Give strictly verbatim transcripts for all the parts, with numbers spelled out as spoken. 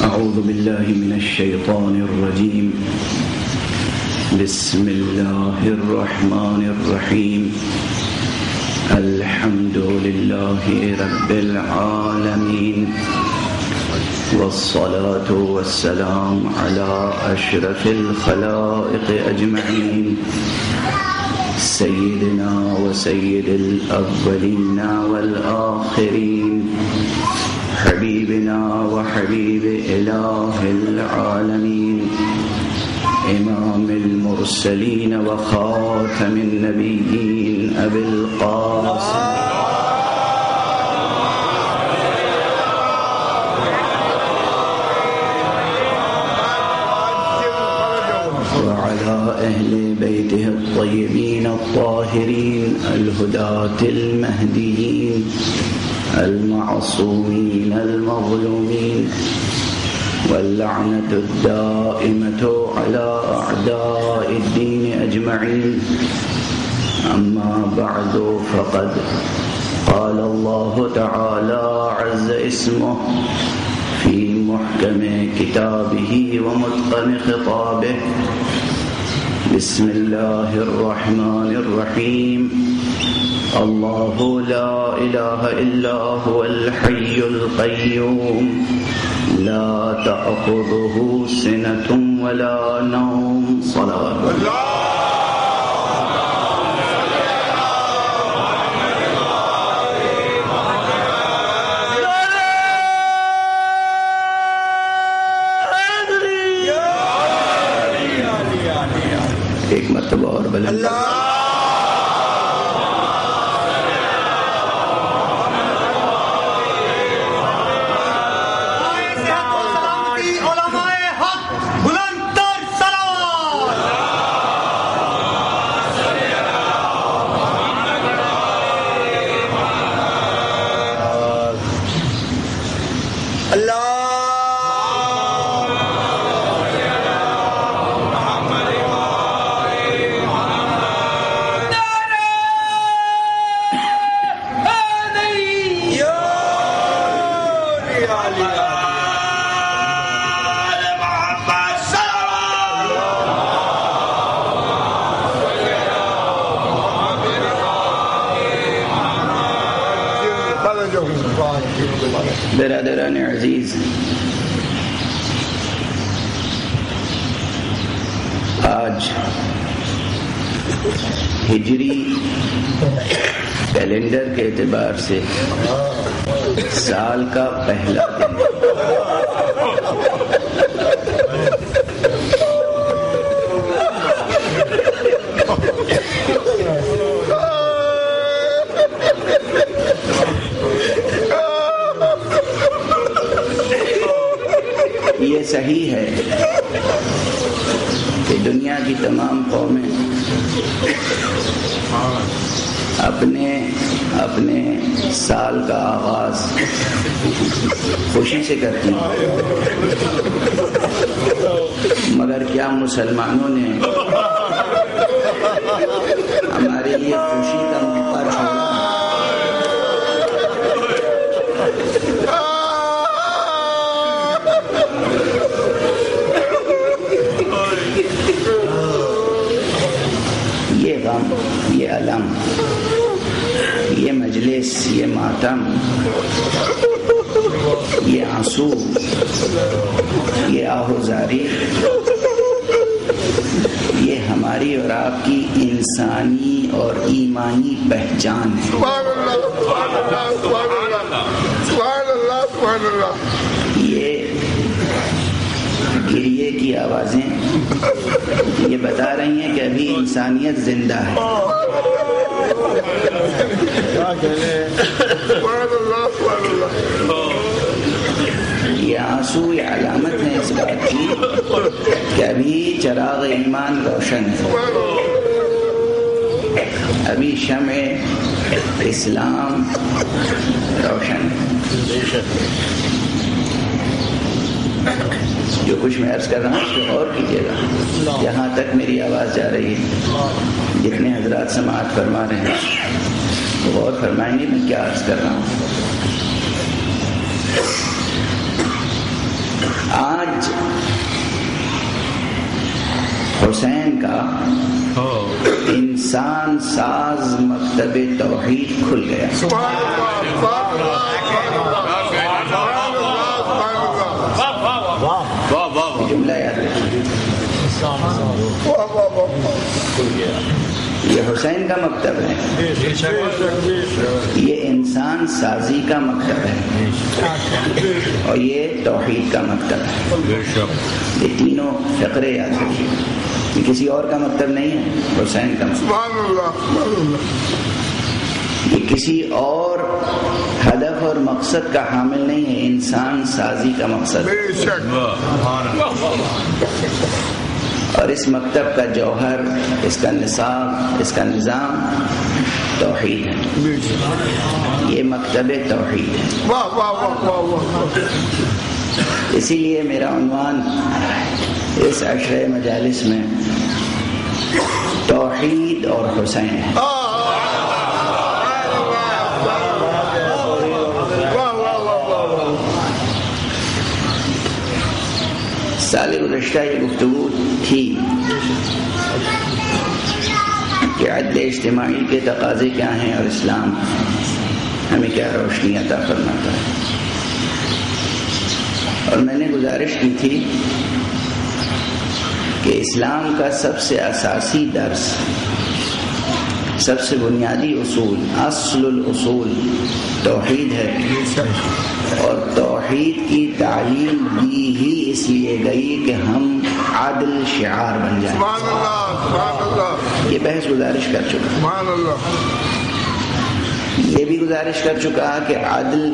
أعوذ بالله من الشيطان الرجيم. بسم الله الرحمن الرحيم. الحمد لله رب العالمين، والصلاة والسلام على أشرف الخلائق أجمعين، سيدنا وسيد الأولين والآخرين، حبيبنا وحبيب إله العالمين، إمام المرسلين وخاتم النبيين أبي القاسم وعلى أهل بيته الطيبين الطاهرين الهداة المهديين المعصومين المظلومين، واللعنة الدائمة على أعداء الدين أجمعين. أما بعد، فقد قال الله تعالى عز اسمه في محكم كتابه ومتقن خطابه. بسم الله الرحمن الرحيم. الله لا إله إلا هو الحي القيوم، لا تأخذه سنة ولا نوم. صلوات ایک مرتبہ اور بلند برادران عزیز، آج ہجری کیلنڈر کے اعتبار سے سال کا پہلا دن یہ صحیح ہے کہ دنیا کی تمام قومیں اپنے اپنے سال کا آغاز خوشی سے کرتی ہیں، مگر کیا مسلمانوں نے ہمارے لیے خوشی کا موقع چھوڑا؟ یہ غم، یہ علم، یہ مجلس، یہ ماتم، یہ آنسو، یہ آہوزاری، یہ ہماری اور آپ کی انسانی اور ایمانی پہچان ہے۔ یہ گریے کی آوازیں یہ بتا رہی ہیں کہ ابھی انسانیت زندہ ہے۔ یہ آنسو یہ علامت ہے اس بات کی کہ ابھی چراغ ایمان روشن ہے، ابھی شمع اسلام روشن ہے۔ جو کچھ میں عرض کر رہا ہوں اس کو غور کیجیے گا، جہاں تک میری آواز جا رہی ہے، جتنے حضرات سماعت فرما رہے ہیں غور فرمائیں گے میں کیا عرض کر رہا ہوں۔ حسین کا انسان ساز مکتب توحید کھل گیا. جملہ یاد رکھیے، یہ حسین کا مکتب ہے، یہ انسان سازی کا مکتب ہے، اور یہ توحید کا مکتب ہے. یہ تینوں فقرے یاد رکھیے، یہ کسی اور کا مکتب نہیں ہے، حسین کا مکتب. یہ کسی اور ہدف اور مقصد کا حامل نہیں ہے، انسان سازی کا مقصد. اور اس مکتب کا جوہر، اس کا نصاب، اس کا نظام توحید ہے. یہ مکتب توحید ہے. اسی لیے میرا عنوان اس عشرہ مجالس میں توحید اور حسین ہے. سال گزشتہ یہ گفتگو تھی کہ عدل اجتماعی کے تقاضے کیا ہیں اور اسلام ہمیں کیا روشنی عطا فرماتا ہے. اور میں نے گزارش کی تھی کہ اسلام کا سب سے اساسی درس، سب سے بنیادی اصول، اصل الاصول توحید ہے. اور توحید کی تعلیم دی ہی اس لیے گئی کہ ہم عادل شعار بن جائیں. یہ بحث گزارش کر چکا، یہ بھی گزارش کر چکا کہ عادل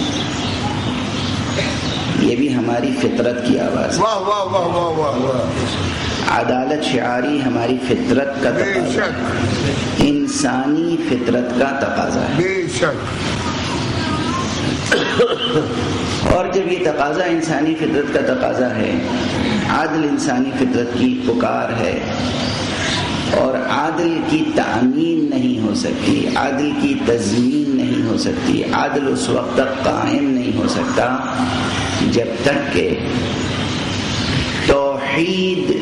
یہ بھی ہماری فطرت کی آواز ہے. عدالت شعاری ہماری فطرت کا تقاضا ہے، انسانی فطرت کا تقاضا ہے. اور جب یہ تقاضا انسانی فطرت کا تقاضا ہے، عادل انسانی فطرت کی پکار ہے، اور عادل کی تأمین نہیں ہو سکتی، عادل کی تضمین نہیں ہو سکتی، عادل اس وقت تک قائم نہیں ہو سکتا جب تک کہ توحید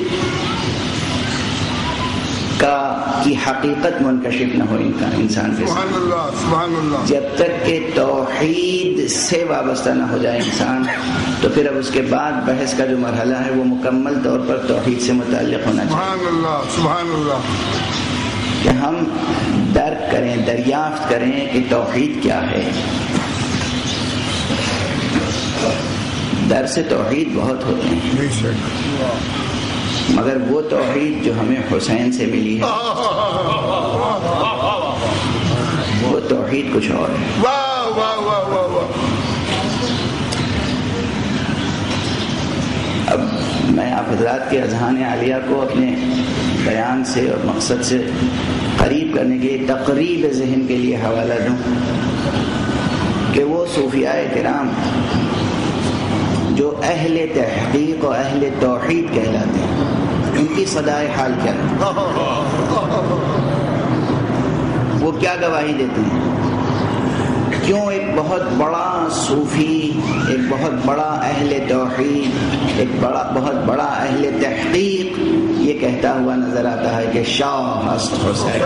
کا کی حقیقت منکشف نہ ہو انسان کے ساتھ. جب تک کہ توحید سے وابستہ نہ ہو جائے انسان، تو پھر اب اس کے بعد بحث کا جو مرحلہ ہے وہ مکمل طور پر توحید سے متعلق ہونا چاہیے. سبحان اللہ، کہ ہم درک کریں، دریافت کریں کہ توحید کیا ہے. درس توحید بہت ہوتے ہیں، مگر وہ توحید جو ہمیں حسین سے ملی ہے وہ توحید کچھ اور ہے. اب میں آپ حضرات کے اذہان عالیہ کو اپنے بیان سے اور مقصد سے قریب کرنے کے لیے تقریب ذہن کے لیے حوالہ دوں کہ وہ صوفیاء کرام جو اہل تحقیق و اہل توحید کہلاتے ہیں، ان کی صدائے حال کیا ہے، وہ کیا گواہی دیتے ہیں. کیوں ایک بہت بڑا صوفی، ایک بہت بڑا اہل توحید، ایک بڑا بہت بڑا اہل تحقیق یہ کہتا ہوا نظر آتا ہے کہ شاہ است حسین.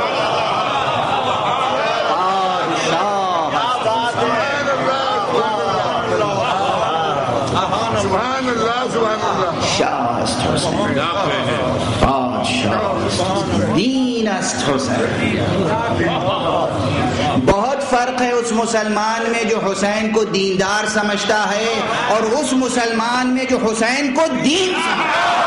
شاہ است حسین، بادشاہ، دین است حسین. بہت فرق ہے اس مسلمان میں جو حسین کو دیندار سمجھتا ہے اور اس مسلمان میں جو حسین کو دین سمجھتا ہے.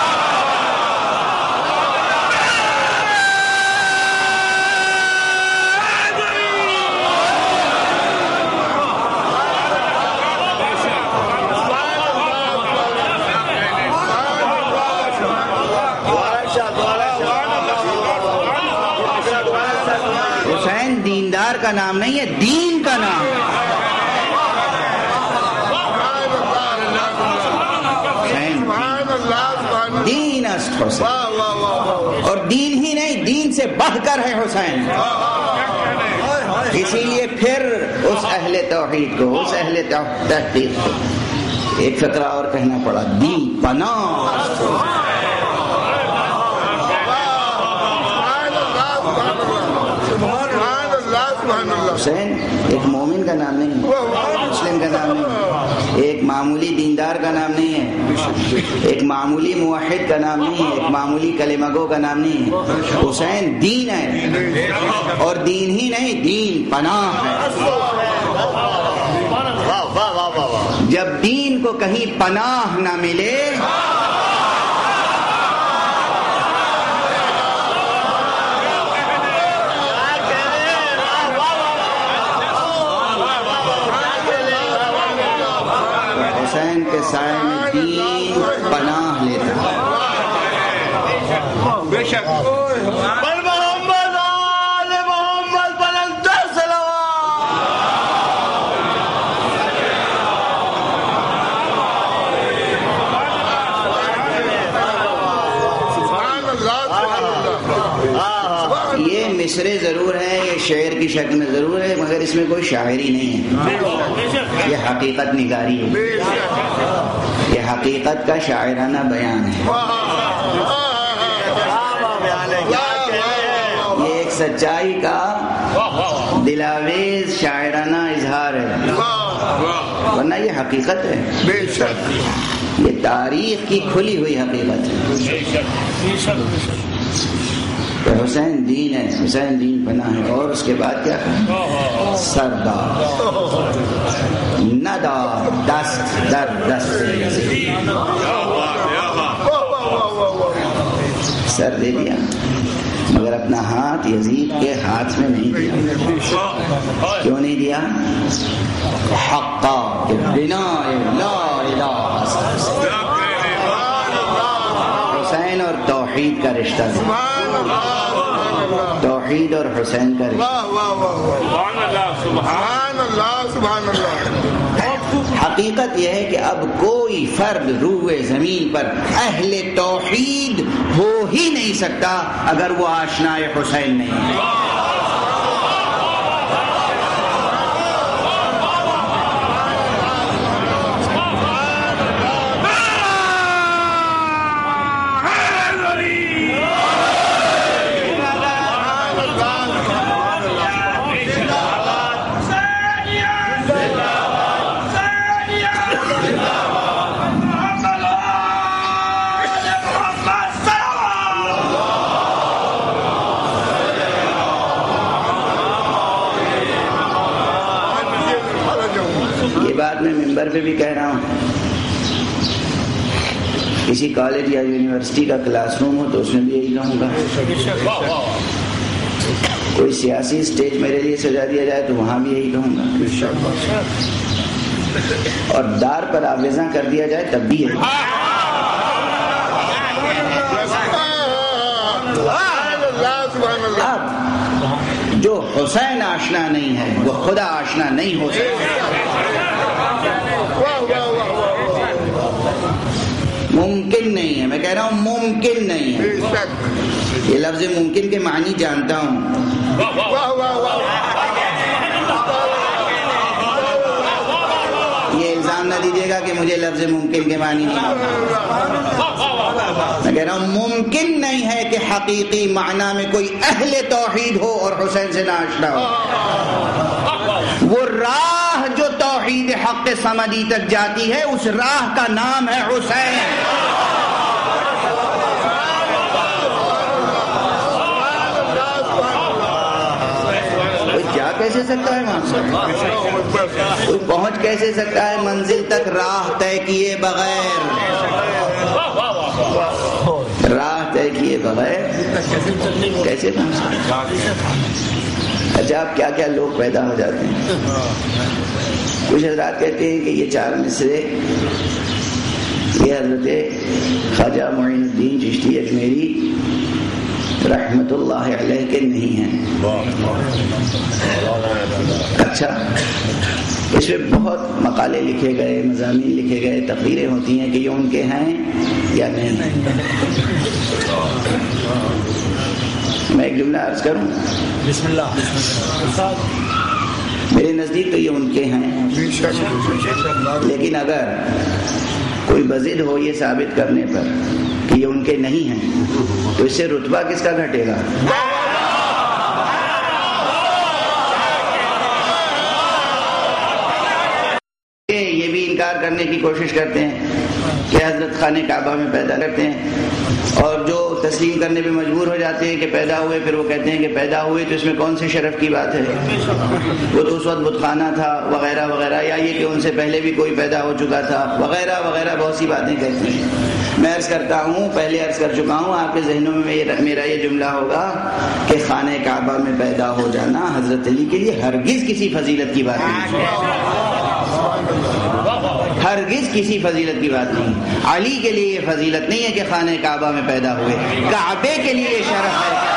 کا نام نہیں ہے، دین کا نام ہے. دین است حسین، اور دین ہی نہیں، دین سے بڑھ کر ہے حسین. اسی لیے پھر اس اہل توحید کو، اس اہل تحقیق کو ایک فقرہ اور کہنا پڑا، دین پناہ. حسین ایک مومن کا نام نہیں ہے، مسلم کا نام نہیں ہے، ایک معمولی دیندار کا نام نہیں ہے، ایک معمولی موحد کا نام نہیں ہے، ایک معمولی کلمہ گو کا نام نہیں ہے۔ حسین دین ہے، اور دین ہی نہیں، دین پناہ ہے۔ جب دین کو کہیں پناہ نہ ملے حسین کے سائے میں دین پناہ لیتا ہے۔ بے شک مصرے ضرور ہے، یہ شعر کی شکل میں ضرور ہے، مگر اس میں کوئی شاعری نہیں ہے، یہ حقیقت نگاری ہے، یہ حقیقت کا شاعرانہ بیان ہے، یہ ایک سچائی کا دلاویز شاعرانہ اظہار ہے، ورنہ یہ حقیقت ہے، یہ تاریخ کی کھلی ہوئی حقیقت ہے۔ تو حسین دین ہے، حسین دین پناہ ہے، اور اس کے بعد کیا کہا؟ سردار ندار دست در دست سر دے دیا، مگر اپنا ہاتھ یزید کے ہاتھ میں نہیں دیا۔ کیوں نہیں دیا؟ حقا کہ بنا لا الہ حسین اور توحید کا رشتہ ہے، توحید اور حسین کا رشتہ۔ حقیقت یہ ہے کہ اب کوئی فرد روئے زمین پر اہل توحید ہو ہی نہیں سکتا اگر وہ آشنائے حسین نہیں ہے۔ پہ بھی کہہ رہا ہوں، کسی کالج یا یونیورسٹی کا کلاس روم ہو تو اس میں بھی یہی کہوں گا، کوئی سیاسی اسٹیج میرے لیے سجا دیا جائے تو وہاں بھی یہی کہوں گا، اور دار پر آویزاں کر دیا جائے تب بھی یہی۔ اب جو حسین آشنا نہیں ہے وہ خدا آشنا نہیں ہو سکتا، ممکن نہیں ہے، میں کہہ رہا ہوں ممکن نہیں ہے۔ یہ لفظ ممکن کے معنی جانتا ہوں، یہ الزام نہ دیجیے گا کہ مجھے لفظ ممکن کے معنی نہیں آتا۔ میں کہہ رہا ہوں ممکن نہیں ہے کہ حقیقی معنی میں کوئی اہل توحید ہو اور حسین سے نہ آشنا ہو۔ وہ راہ جو توحید حق صمدی تک جاتی ہے اس راہ کا نام ہے حسین۔ کوئی جا کیسے سکتا ہے وہاں سے؟ کوئی پہنچ کیسے سکتا ہے منزل تک راہ طے کیے بغیر؟ راہ طے کیے بغیر کیسے پہنچ سکتا؟ اچھا اب کیا کیا لوگ پیدا ہو جاتے ہیں۔ کچھ حضرات کہتے ہیں کہ یہ چار مصرے یہ حضرت خواجہ معین الدین چشتی اجمیری رحمت اللہ علیہ کے نہیں ہیں۔ اچھا اس میں بہت مقالے لکھے گئے، مضامین لکھے گئے، تقریریں ہوتی ہیں کہ یہ ان کے ہیں یا نہیں۔ میں ایک جملہ عرض کروں؟ بسم اللہ۔ میرے نزدیک تو یہ ان کے ہیں، لیکن اگر کوئی بضد ہو یہ ثابت کرنے پر کہ یہ ان کے نہیں ہیں تو اس سے رتبہ کس کا گھٹے گا؟ انکار کرنے کی کوشش کرتے ہیں کہ حضرت خانہ کعبہ میں پیدا کرتے ہیں، اور جو تسلیم کرنے پہ مجبور ہو جاتے ہیں کہ پیدا ہوئے، پھر وہ کہتے ہیں کہ پیدا ہوئے تو اس میں کون سے شرف کی بات ہے، وہ تو اس وقت بت خانہ تھا وغیرہ وغیرہ، یا یہ کہ ان سے پہلے بھی کوئی پیدا ہو چکا تھا وغیرہ وغیرہ، بہت سی باتیں کہتے ہیں۔ میں عرض کرتا ہوں، پہلے عرض کر چکا ہوں، آپ کے ذہنوں میں میرا یہ جملہ ہوگا کہ خانہ کعبہ میں پیدا ہو جانا حضرت علی کے لیے ہرگز کسی فضیلت کی بات نہیں، ہرگز کسی فضیلت کی بات نہیں۔ علی کے لیے یہ فضیلت نہیں ہے کہ خانہ کعبہ میں پیدا ہوئے، کعبے کے لیے یہ شرف ہے کہ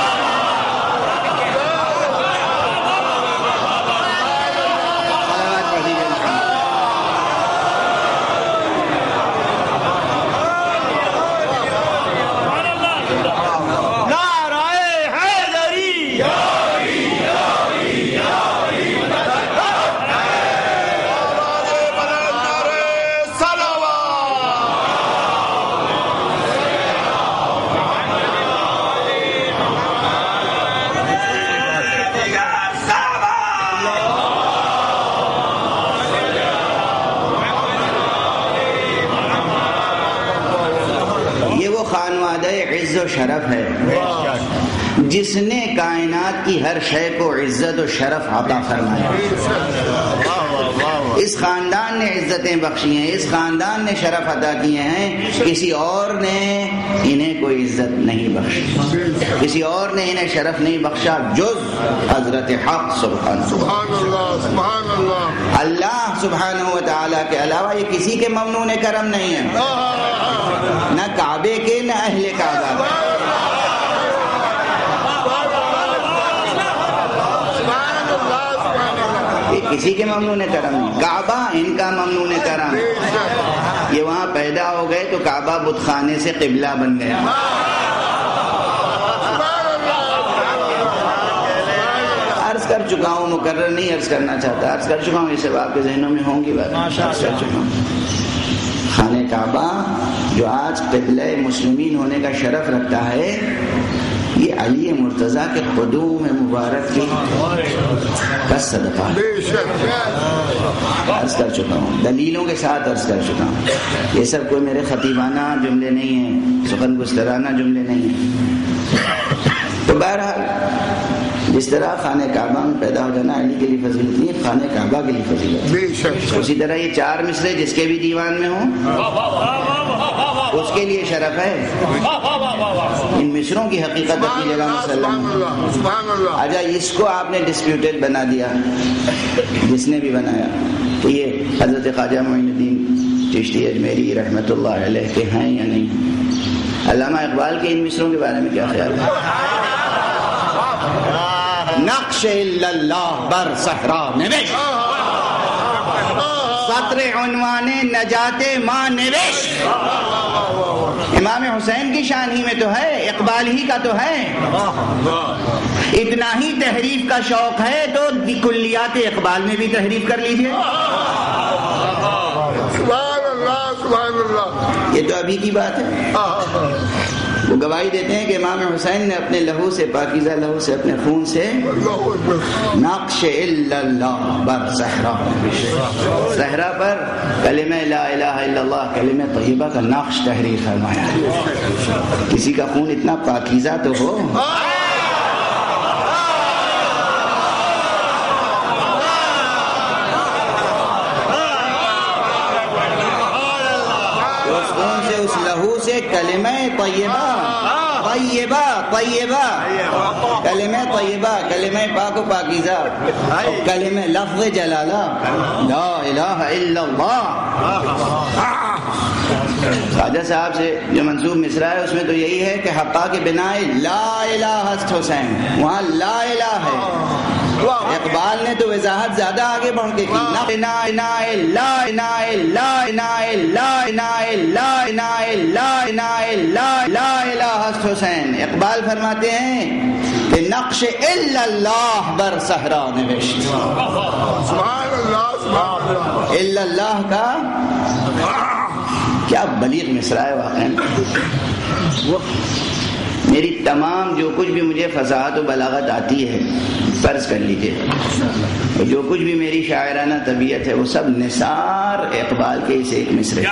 و شرف ہے جس نے کائنات کی ہر شے کو عزت و شرف عطا فرمایا۔ اس خاندان نے عزتیں بخشی ہیں، اس خاندان نے شرف عطا کیے ہیں، کسی اور نے انہیں کوئی عزت نہیں بخشی، کسی اور نے انہیں شرف نہیں بخشا جز حضرت حق سبحان اللہ سبحان اللہ اللہ سبحانہ و تعالیٰ کے علاوہ یہ کسی کے ممنون کرم نہیں ہے، نہ کعبے کے نہ اہل کعبہ کے۔ یہ کسی کے ممنون کرم نہیں، کعبہ ان کا ممنون کرم، یہ وہاں پیدا ہو گئے تو کعبہ بت خانے سے قبلہ بن گیا۔ عرض کر چکا ہوں، مکرر نہیں عرض کرنا چاہتا، عرض کر چکا ہوں، یہ سب آپ کے ذہنوں میں ہوں گی بات، عرض کر چکا ہوں۔ خانہ کعبہ جو آج قبلہ مسلمین ہونے کا شرف رکھتا ہے، یہ علی مرتضیٰ کے قدوم مبارک کی کا صدقہ ہے۔ عرض کر چکا ہوں، دلیلوں کے ساتھ عرض کر چکا ہوں، یہ سب کوئی میرے خطیبانہ جملے نہیں ہیں، سخن گسترانہ جملے نہیں ہیں۔ تو بہرحال جس طرح خانہ کعبہ میں پیدا ہو جانا علی کے لیے فضیلت نہیں ہے، خانہ کعبہ کے لیے فضیلت ہے۔ اسی طرح یہ چار مصرے جس کے بھی دیوان میں ہوں اس کے لیے شرف ہے۔ ان مصروں کی حقیقت اپنی جگہ مسلم۔ آجا اس کو آپ نے ڈسپیوٹڈ بنا دیا، جس نے بھی بنایا، کہ یہ حضرت خواجہ معین الدین چشتی اجمیری رحمۃ اللہ علیہ کے ہیں یا نہیں۔ علامہ اقبال کے ان مصروں کے بارے میں کیا خیال ہے؟ نقش اللہ بر صحرا نوشت، سطر عنوان نجات ماں نوشت۔ امام حسین کی شان ہی میں تو ہے، اقبال ہی کا تو ہے۔ اتنا ہی تحریف کا شوق ہے تو کلیات اقبال میں بھی تحریف کر لیجئے۔ سبحان اللہ سبحان اللہ، یہ تو ابھی کی بات ہے۔ وہ گواہی دیتے ہیں کہ امام حسین نے اپنے لہو سے، پاکیزہ لہو سے، اپنے خون سے نقش اللہ بر صحرا، صحرا پر کلمہ لا الہ الا اللہ، کلمہ طیبہ کا نقش تحریر فرمایا۔ کسی کا خون اتنا پاکیزہ تو ہو۔ اس لہو سے کلمہ طیبہ طیبہ طیبہ کلمہ طیبہ، کلمہ پاک و پاکیزہ، کلمہ لفظ جلالہ لا الہ الا اللہ۔ خواجہ صاحب سے جو منسوب مصرع ہے اس میں تو یہی ہے کہ حقا کے بنا لا الہ است حسین، وہاں لا الہ ہے۔ اقبال نے تو وضاحت زیادہ آگے بڑھ کے کی، حسین۔ اقبال فرماتے ہیں کہ نقش الا اللہ بر صحرا نوشت۔ سبحان اللہ سبحان اللہ، الا اللہ کا کیا بلیغ مصرع ہے واقعا۔ میری تمام جو کچھ بھی مجھے فصاحت و بلاغت آتی ہے فرض کر لیجئے جو کچھ بھی میری شاعرانہ طبیعت ہے وہ سب نثار اقبال کے اس ایک مصرے.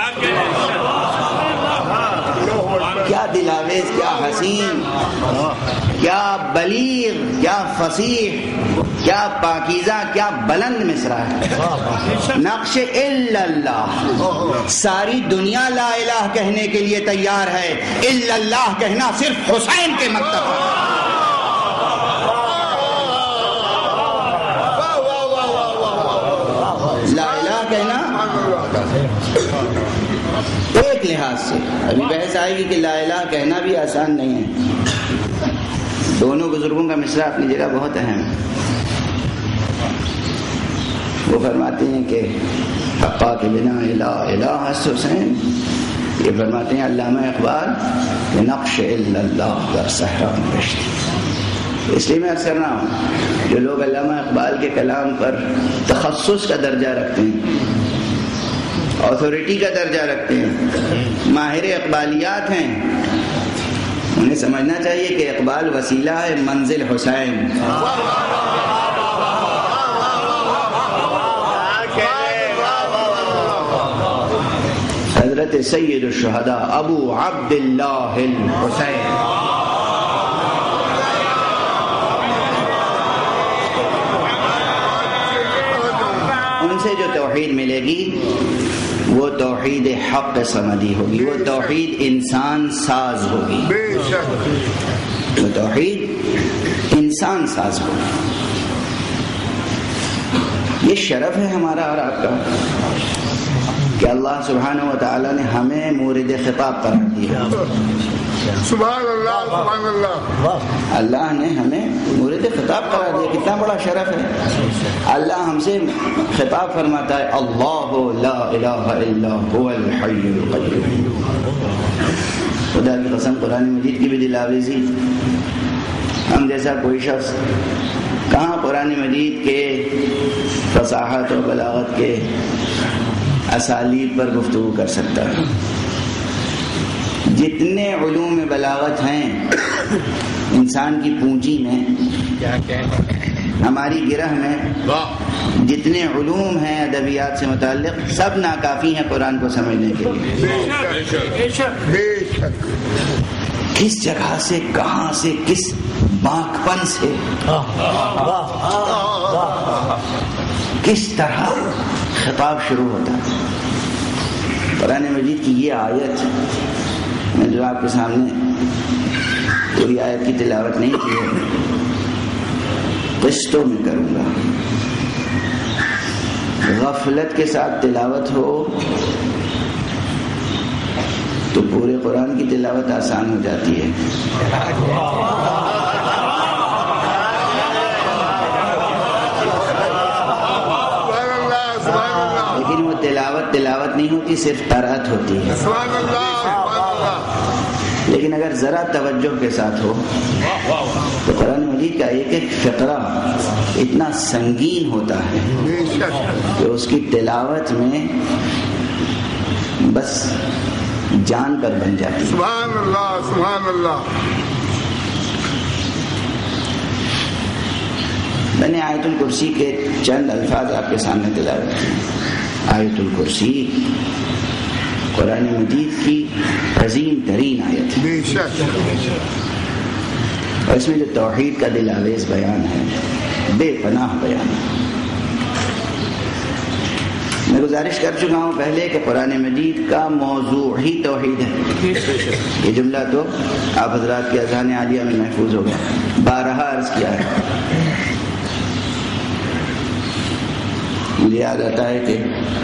کیا دلاویز، کیا حسین، کیا بلیغ، کیا فصیح، کیا پاکیزہ، کیا بلند مصرع ہے. نقش الا اللہ. ساری دنیا لا الہ کہنے کے لیے تیار ہے، الا اللہ کہنا صرف حسین کے مکتب ہے. لا الہ کہنا ایک لحاظ سے، ابھی بحث آئے گی کہ لا الہ کہنا بھی آسان نہیں ہے. دونوں بزرگوں کا مصرع اپنی جگہ بہت اہم ہے. وہ فرماتے ہیں کہ حقا کے بنا لا الہ حسین. یہ فرماتے ہیں علامہ اقبال کہ نقش الا اللہ در صحرا نوشتی. اس لیے میں عرض کر رہا ہوں جو لوگ علامہ اقبال کے کلام پر تخصص کا درجہ رکھتے ہیں، اتھارٹی کا درجہ رکھتے ہیں، ماہر اقبالیات ہیں، انہیں سمجھنا چاہیے کہ اقبال وسیلہ ہے منزل حسین. حضرت سید الشہداء ابو عبداللہ الحسین. ان سے جو توحید ملے گی وہ توحید حق صمدی ہوگی، وہ توحید انسان ساز ہوگی، وہ توحید انسان ساز ہوگی. یہ شرف ہے ہمارا اور آپ کا کہ اللہ سبحانہ و تعالیٰ نے ہمیں مورد خطاب قرار دیا. سبحان اللہ سبحان اللہ. اللہ نے ہمیں مورد خطاب قرار دیا. کتنا بڑا شرف ہے. اللہ ہم سے خطاب فرماتا ہے اللہ لا الہ الا هو الحی القیوم. خدا کی قسم قرآن مجید کی بھی دلاویزی ہم جیسا کوئی شخص کہاں قرآن مجید کے فصاحت و بلاغت کے اسالیب پر گفتگو کر سکتا ہے. جتنے علوم بلاغت ہیں انسان کی پونجی میں، ہماری گرہ میں جتنے علوم ہیں ادبیات سے متعلق سب ناکافی ہیں قرآن کو سمجھنے کے لیے. کس جگہ سے، کہاں سے، کس باکپن سے، کس طرح خطاب شروع ہوتا ہے. قرآن مجید کی یہ آیت میں جو آپ کے سامنے پوری آیت کی تلاوت نہیں کی ہے، قسطوں میں کروں گا. غفلت کے ساتھ تلاوت ہو تو پورے قرآن کی تلاوت آسان ہو جاتی ہے. لیکن وہ تلاوت تلاوت نہیں ہوتی، صرف قرأت ہوتی ہے. لیکن اگر ذرا توجہ کے ساتھ ہو تو قرآن مجید کا ایک ایک فقرہ اتنا سنگین ہوتا ہے کہ اس کی تلاوت میں بس جان پر بن جاتی ہے. سبحان اللہ سبحان اللہ. میں نے آیت الکرسی کے چند الفاظ آپ کے سامنے تلاوت کیے. آیت الکرسی قرآن مجید کی عظیم ترین آیت ہے اور اس میں جو توحید کا دلاویز بیان ہے بے پناہ بیان ہے. میں گزارش کر چکا ہوں پہلے کہ قرآن مجید کا موضوع ہی توحید ہے. یہ جملہ تو آپ حضرات کے اذہان عالیہ میں محفوظ ہو گیا، بارہا عرض کیا ہے. مجھے یاد آتا ہے کہ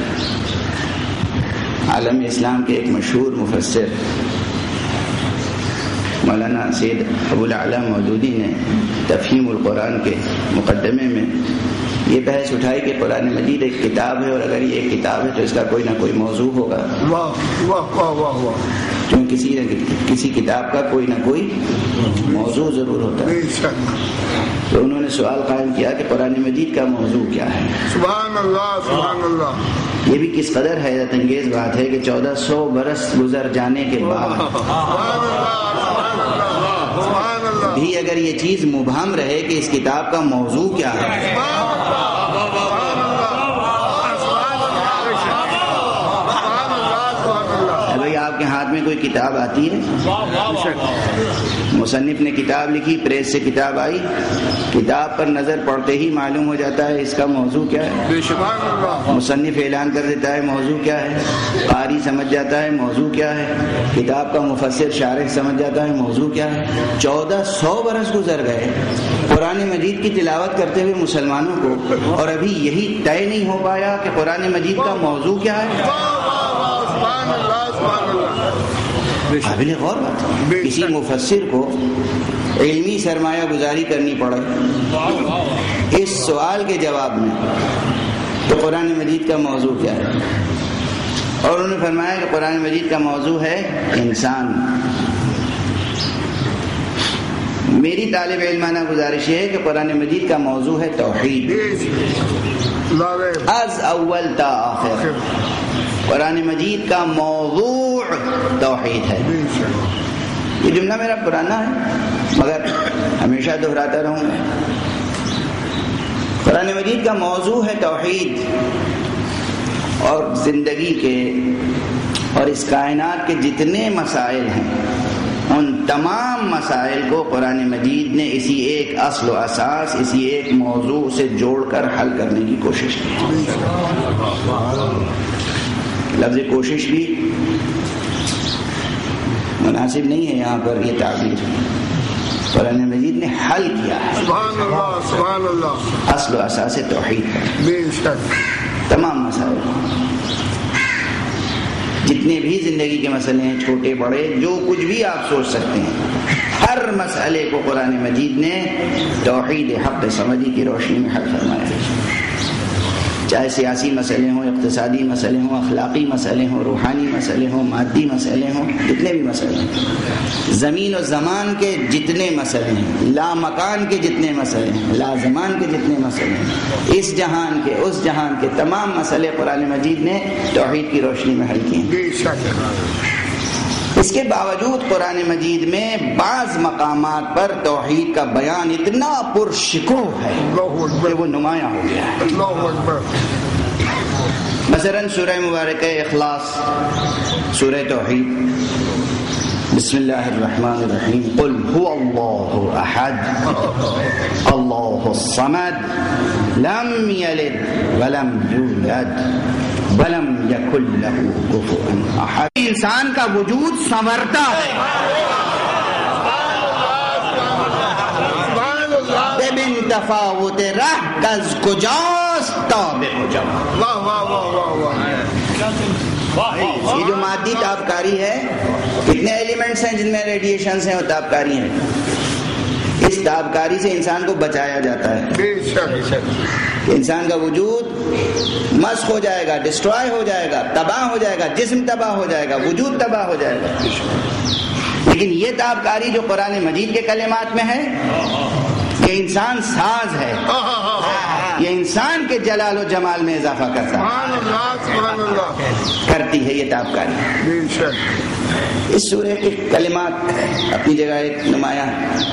عالم اسلام کے ایک مشہور مفسر مولانا سید ابو الاعلی مودودی نے تفہیم القرآن کے مقدمے میں یہ بحث اٹھائی کہ قرآن مجید ایک کتاب ہے اور اگر یہ ایک کتاب ہے تو اس کا کوئی نہ کوئی موضوع ہوگا. واہ واہ واہ واہ واہ. کیوں کسی نہ کسی کتاب کا کوئی نہ کوئی موضوع ضرور ہوتا ہے. تو انہوں نے سوال قائم کیا کہ قرآن مجید کا موضوع کیا ہے. سبحان اللہ سبحان اللہ. یہ بھی کس قدر حیرت انگیز بات ہے کہ چودہ سو برس گزر جانے کے بعد سبحان اللہ سبحان اللہ. بھی اگر یہ چیز مبہم رہے کہ اس کتاب کا موضوع کیا ہے، بھائی آپ کے ہاتھ میں کوئی کتاب آتی ہے، مصنف نے کتاب لکھی، پریس سے کتاب آئی، کتاب پر نظر پڑتے ہی معلوم ہو جاتا ہے اس کا موضوع کیا ہے، مصنف اعلان کر دیتا ہے موضوع کیا ہے، قاری سمجھ جاتا ہے موضوع کیا ہے، کتاب کا مفسر شارح سمجھ جاتا ہے موضوع کیا ہے۔ چودہ سو برس گزر گئے قرآن مجید کی تلاوت کرتے ہوئے مسلمانوں کو، اور ابھی یہی طے نہیں ہو پایا کہ قرآن مجید کا موضوع کیا ہے۔ قابل غور بات ہے، کسی مفسر کو علمی سرمایہ گزاری کرنی پڑے اس سوال کے جواب میں تو قرآن مجید کا موضوع کیا ہے، اور انہوں نے فرمایا کہ قرآن مجید کا موضوع ہے انسان۔ میری طالب علمانہ گزارش یہ ہے کہ قرآن مجید کا موضوع ہے توحید، از اول تا آخر قرآن مجید کا موضوع توحید ہے۔ یہ جملہ میرا پرانا ہے مگر ہمیشہ دہراتا رہوں گا۔ قرآن مجید کا موضوع ہے توحید، اور زندگی کے اور اس کائنات کے جتنے مسائل ہیں ان تمام مسائل کو قرآن مجید نے اسی ایک اصل و اساس، اسی ایک موضوع سے جوڑ کر حل کرنے کی کوشش کی۔ لفظ کوشش بھی مناسب نہیں ہے یہاں پر، یہ تعبیر قرآن مجید نے حل کیا ہے، سبحان اللہ سبحان اللہ، اصل و اساس توحید ہے۔ تمام مسائل جتنے بھی زندگی کے مسئلے ہیں، چھوٹے بڑے، جو کچھ بھی آپ سوچ سکتے ہیں، ہر مسئلے کو قرآن مجید نے توحید حق سمجھی کی روشنی میں حل فرمایا ہے۔ چاہے سیاسی مسئلے ہوں، اقتصادی مسئلے ہوں، اخلاقی مسئلے ہوں، روحانی مسئلے ہوں، مادی مسئلے ہوں، جتنے بھی مسئلے ہیں، زمین و زمان کے جتنے مسئلے ہیں، لا مکان کے جتنے مسئلے ہیں، لا زمان کے جتنے مسئلے ہیں، اس جہان کے اس جہان کے تمام مسئلے قرآن مجید نے توحید کی روشنی میں حل کیے۔ اس کے باوجود قرآن مجید میں بعض مقامات پر توحید کا بیان اتنا پرشکوہ ہے کہ وہ نمایاں ہو گیا ہے۔ مثلا سورہ مبارکہ اخلاص، سورہ توحید، بسم اللہ الرحمن الرحیم، قل هو اللہ احد اللہ الصمد لم یلد ولم یولد ولم یکن لہ کفوا احد۔ انسان کا وجود سنورتا ہے، بن تفاوت رہ کز کجاست تاب کجا۔ یہ جو مادی تابکاری ہے، کتنے ایلیمنٹس ہیں جن میں ریڈیشنز ہیں اور تابکاری ہیں، اس تابکاری سے انسان کو بچایا جاتا ہے۔ انسان کا وجود مسخ ہو جائے گا، ڈسٹرائے ہو جائے گا، تباہ ہو جائے گا، جسم تباہ ہو جائے گا، وجود تباہ ہو جائے گا، لیکن یہ تابکاری جو قرآن مجید کے کلمات میں ہے، یہ انسان ساز ہے، یہ انسان کے جلال و جمال میں اضافہ کرتا ہے، کرتی ہے یہ تابکاری۔ اس سورہ کے کلمات اپنی جگہ ایک نمایاں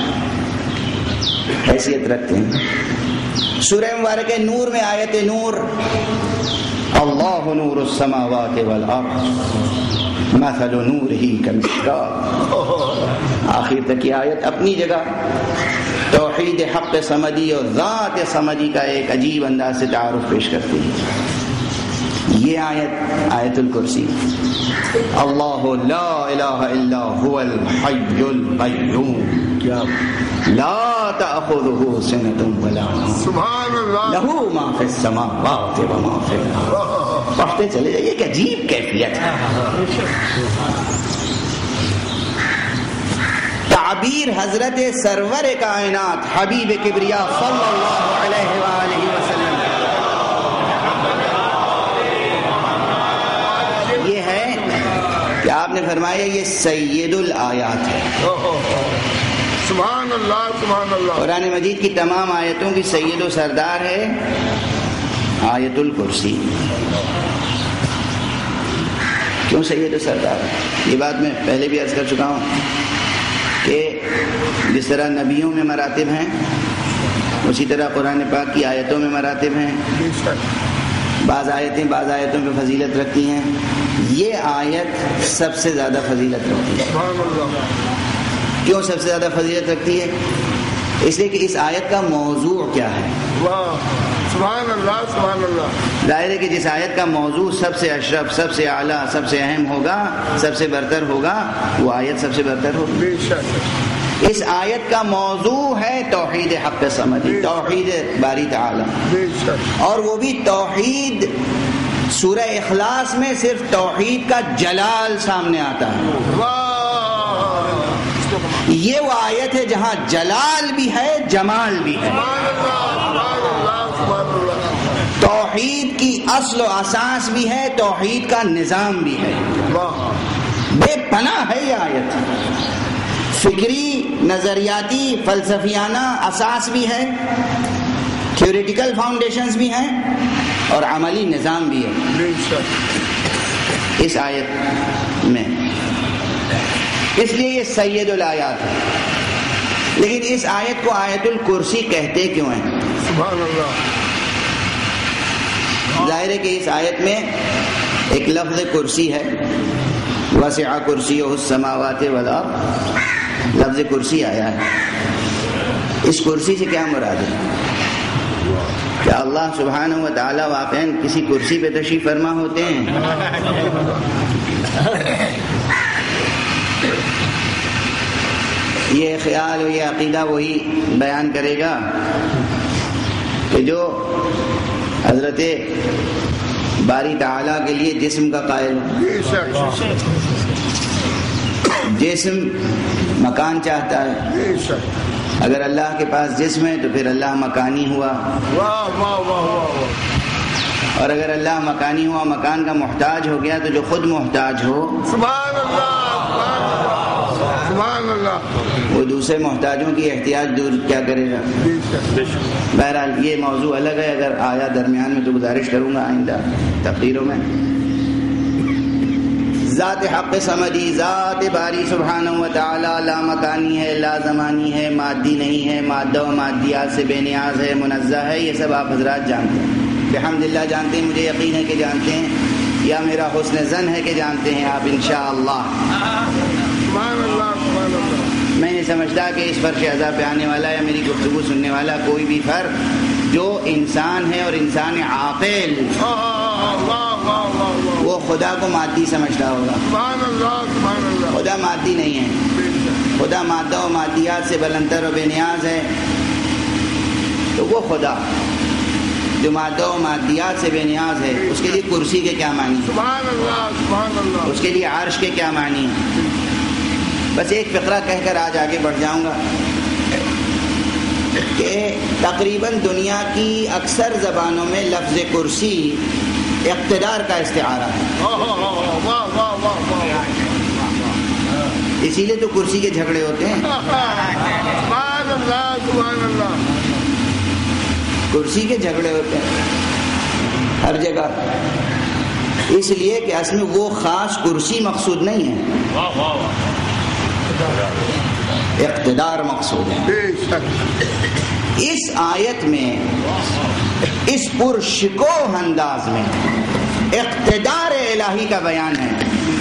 حیثیت رکھتے ہیں۔ سورہ مبارکہ نور میں آیت نور، اللہ نور السماوات والارض مثل نورہ کمشکاۃ، آخر تک یہ آیت اپنی جگہ توحید حق صمدی اور ذات صمدی کا ایک عجیب انداز سے تعارف پیش کرتی ہے۔ یہ آیت آیت الکرسی، اللہ لا الہ الا هو الحی القیوم لا تأخذه سنة ولا نوم سبحان اللہ، لہ ما فی السماوات وما فی الارض۔ پڑھتے چلے جائیے، ایک عجیب کیفیت ہے۔ تعبیر حضرت سرور کائنات حبیب کبریا صلی اللہ علیہ وآلہ وسلم یہ ہے کہ آپ نے فرمایا یہ سید الآیات ہے۔ سبحان اللہ سبحان اللہ۔ قرآن مجید کی تمام آیتوں کی سید و سردار ہے آیت الکرسی۔ کیوں سید و سردار ہے؟ یہ بات میں پہلے بھی عرض کر چکا ہوں کہ جس طرح نبیوں میں مراتب ہیں اسی طرح قرآن پاک کی آیتوں میں مراتب ہیں. بعض آیتیں بعض آیتوں پہ فضیلت رکھتی ہیں. یہ آیت سب سے زیادہ فضیلت رکھتی ہے. کیوں سب سے زیادہ فضیلت رکھتی ہے؟ اس لیے کہ اس آیت کا موضوع کیا ہے. سبحان اللہ سبحان اللہ. ظاہر ہے کہ جس آیت کا موضوع سب سے اشرف، سب سے اعلیٰ، سب سے اہم ہوگا، سب سے برتر ہوگا، وہ آیت سب سے برتر ہوگی. بے شک. اس آیت کا موضوع ہے توحید حق سمجھی، توحید باری تعالی. بے شک. اور وہ بھی توحید سورہ اخلاص میں صرف توحید کا جلال سامنے آتا ہے. یہ وہ آیت ہے جہاں جلال بھی ہے، جمال بھی ہے. توحید کی اصل و اساس بھی ہے، توحید کا نظام بھی ہے. بے پناہ ہے یہ آیت. فکری، نظریاتی، فلسفیانہ اساس بھی ہے، تھیوریٹیکل فاؤنڈیشنز بھی ہیں، اور عملی نظام بھی ہے اس آیت میں. اس لیے یہ سید الآیات ہے. لیکن اس آیت کو آیت الکرسی کہتے کیوں ہیں؟ سبحان اللہ. ظاہر ہے کہ اس آیت میں ایک لفظ کرسی ہے، وسع کرسیہ السماوات والارض، لفظ کرسی آیا ہے. اس کرسی سے کیا مراد ہے؟ کیا اللہ سبحانہ و تعالی واقعاً کسی کرسی پہ تشریف فرما ہوتے ہیں؟ یہ خیال و یہ عقیدہ وہی بیان کرے گا کہ جو حضرت باری تعالیٰ کے لیے جسم کا قائل ہو. جسم مکان چاہتا ہے. اگر اللہ کے پاس جسم ہے تو پھر اللہ مکانی ہوا. اور اگر اللہ مکانی ہوا، مکان کا محتاج ہو گیا، تو جو خود محتاج ہو سبحان اللہ سبحان اللہ وہ دوسرے محتاجوں کی احتیاج دور کیا کرے گا. بہرحال یہ موضوع الگ ہے، اگر آیا درمیان میں تو گزارش کروں گا آئندہ تقریروں میں. ذات حق سمجھی، ذات باری سبحانہ و تعالی لا مکانی ہے، لا زمانی ہے، مادی نہیں ہے، مادہ و مادیات سے بے نیاز ہے، منزہ ہے. یہ سب آپ حضرات جانتے ہیں، الحمدللہ جانتے ہیں. مجھے یقین ہے کہ جانتے ہیں، یا میرا حسن ظن ہے کہ جانتے ہیں آپ انشاءاللہ. میں نہیں سمجھتا کہ اس فرش عذاب پہ آنے والا یا میری گفتگو سننے والا کوئی بھی فرد جو انسان ہے اور انسان عاقل وہ خدا کو مادی سمجھتا ہوگا. خدا مادی نہیں ہے، خدا مادہ و مادیات سے بلندتر و بے نیاز ہے. تو وہ خدا جو مادہ و مادیات سے بے نیاز ہے، اس کے لیے کرسی کے کیا معنی ہے؟ اس کے لیے عرش کے کیا معنی ہے؟ بس ایک فقرہ کہہ کر آج آگے بڑھ جاؤں گا کہ تقریباً دنیا کی اکثر زبانوں میں لفظ کرسی اقتدار کا استعارہ ہے. اسی لیے تو کرسی کے جھگڑے ہوتے ہیں. کرسی کے جھگڑے ہوتے ہیں ہر جگہ، اس لیے کہ اصل میں وہ خاص کرسی مقصود نہیں ہے، اقتدار مقصود ہے. اس آیت میں اس پرشکوہ انداز میں اقتدار الہی کا بیان ہے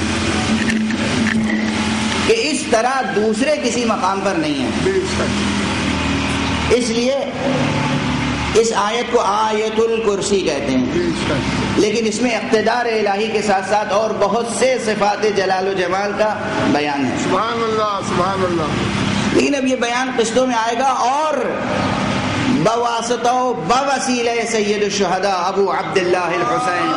کہ اس طرح دوسرے کسی مقام پر نہیں ہے. اس لیے اس آیت کو آیت الکرسی کہتے ہیں. لیکن اس میں اقتدار الہی کے ساتھ ساتھ اور بہت سے صفات جلال و جمال کا بیان ہے. سبحان اللہ سبحان اللہ. لیکن اب یہ بیان قسطوں میں آئے گا، اور بواسطہ و بوسیلہ سید الشہداء ابو عبداللہ الحسین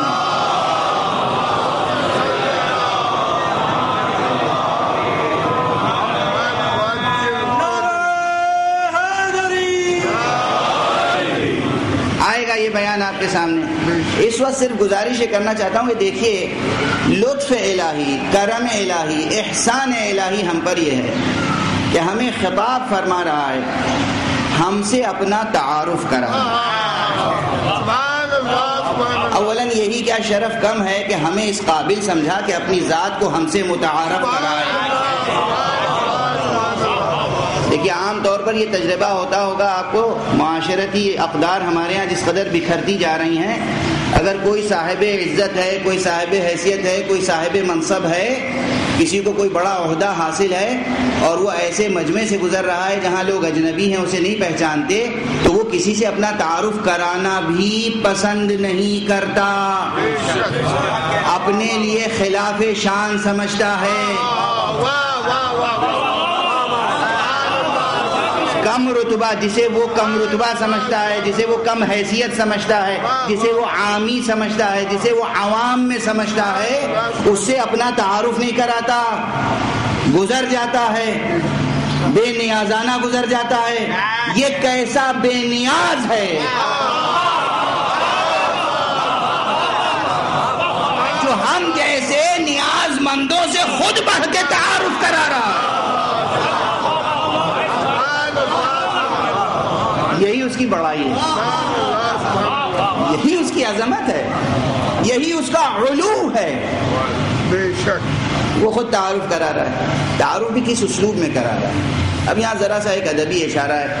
آئے گا یہ بیان آپ کے سامنے. اس وقت صرف گزارش یہ کرنا چاہتا ہوں کہ دیکھیے، لطف الہی، کرم الہی، احسان الہی ہم پر یہ ہے کہ ہمیں خطاب فرما رہا ہے، ہم سے اپنا تعارف کرا. اولاً یہی کیا شرف کم ہے کہ ہمیں اس قابل سمجھا کہ اپنی ذات کو ہم سے متعارف کرائے. دیکھیے عام طور پر یہ تجربہ ہوتا ہوگا آپ کو، معاشرتی اقدار ہمارے ہاں جس قدر بکھرتی جا رہی ہیں، اگر کوئی صاحب عزت ہے، کوئی صاحب حیثیت ہے، کوئی صاحب منصب ہے، کسی کو کوئی بڑا عہدہ حاصل ہے اور وہ ایسے مجمع سے گزر رہا ہے جہاں لوگ اجنبی ہیں، اسے نہیں پہچانتے، تو وہ کسی سے اپنا تعارف کرانا بھی پسند نہیں کرتا، اپنے لیے خلاف شان سمجھتا ہے، کم رتبہ، جسے وہ کم رتبہ سمجھتا ہے، جسے وہ کم حیثیت سمجھتا ہے، جسے وہ عامی سمجھتا ہے، جسے وہ عوام میں سمجھتا ہے، اس سے اپنا تعارف نہیں کراتا، گزر جاتا ہے، بے نیازانہ گزر جاتا ہے۔ یہ کیسا بے نیاز ہے جو ہم جیسے نیاز مندوں سے خود بڑھ کے تعارف کرا رہا ہے۔ یہی اس کی بڑائی ہے، یہی اس کی عظمت ہے، یہی اس کا علو ہے۔ بے شک وہ خود تعارف کرا رہا ہے، تعارف بھی کس اسلوب میں کرا رہا ہے۔ اب یہاں ذرا سا ایک ادبی اشارہ ہے،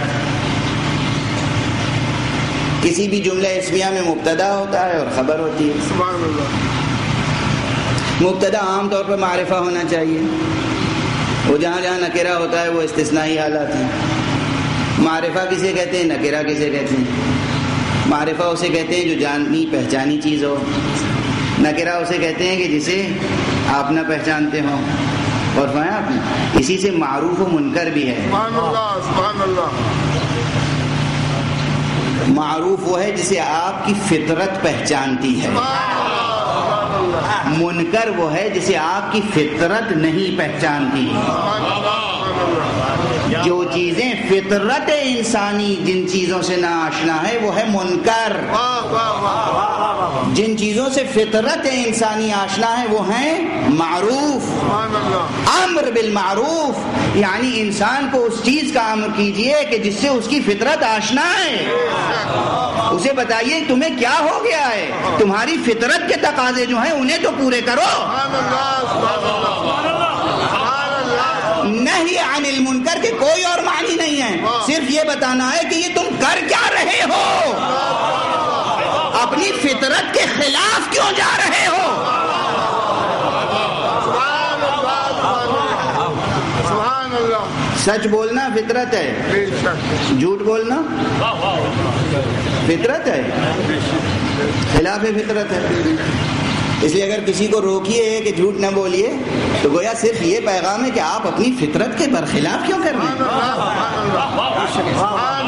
کسی بھی جملہ اسمیہ میں مبتدا ہوتا ہے اور خبر ہوتی ہے۔ سبحان اللہ۔ مبتدا عام طور پر معرفہ ہونا چاہیے، وہ جہاں جہاں نکرہ ہوتا ہے وہ استثنائی حالات ہیں۔ معرفہ کسے کہتے ہیں، نکرہ کسے کہتے ہیں؟ معرفہ اسے کہتے ہیں جو جانی پہچانی چیز ہو، نکرہ اسے کہتے ہیں کہ جسے آپ نہ پہچانتے ہوں۔ اور فرمایا آپ نے اسی سے معروف و منکر بھی ہے۔ سبحان اللہ سبحان اللہ۔ معروف وہ ہے جسے آپ کی فطرت پہچانتی ہے، منکر وہ ہے جسے آپ کی فطرت نہیں پہچانتی۔ جو چیزیں فطرت انسانی جن چیزوں سے نا آشنا ہے وہ ہے منکر، جن چیزوں سے فطرت انسانی آشنا ہے وہ ہیں معروف۔ امر بالمعروف یعنی انسان کو اس چیز کا امر کیجئے کہ جس سے اس کی فطرت آشنا ہے، اسے بتائیے تمہیں کیا ہو گیا ہے، تمہاری فطرت کے تقاضے جو ہیں انہیں تو پورے کرو۔ نہی عن المنکر کے کوئی اور معنی نہیں ہے، صرف یہ بتانا ہے کہ یہ تم کر کیا رہے ہو، اپنی فطرت کے خلاف کیوں جا رہے ہو۔ سچ بولنا فطرت ہے، جھوٹ بولنا فطرت ہے، خلاف فطرت ہے۔ اس لیے اگر کسی کو روکیے کہ جھوٹ نہ بولیے تو گویا صرف یہ پیغام ہے کہ آپ اپنی فطرت کے برخلاف کیوں کر رہے ہیں۔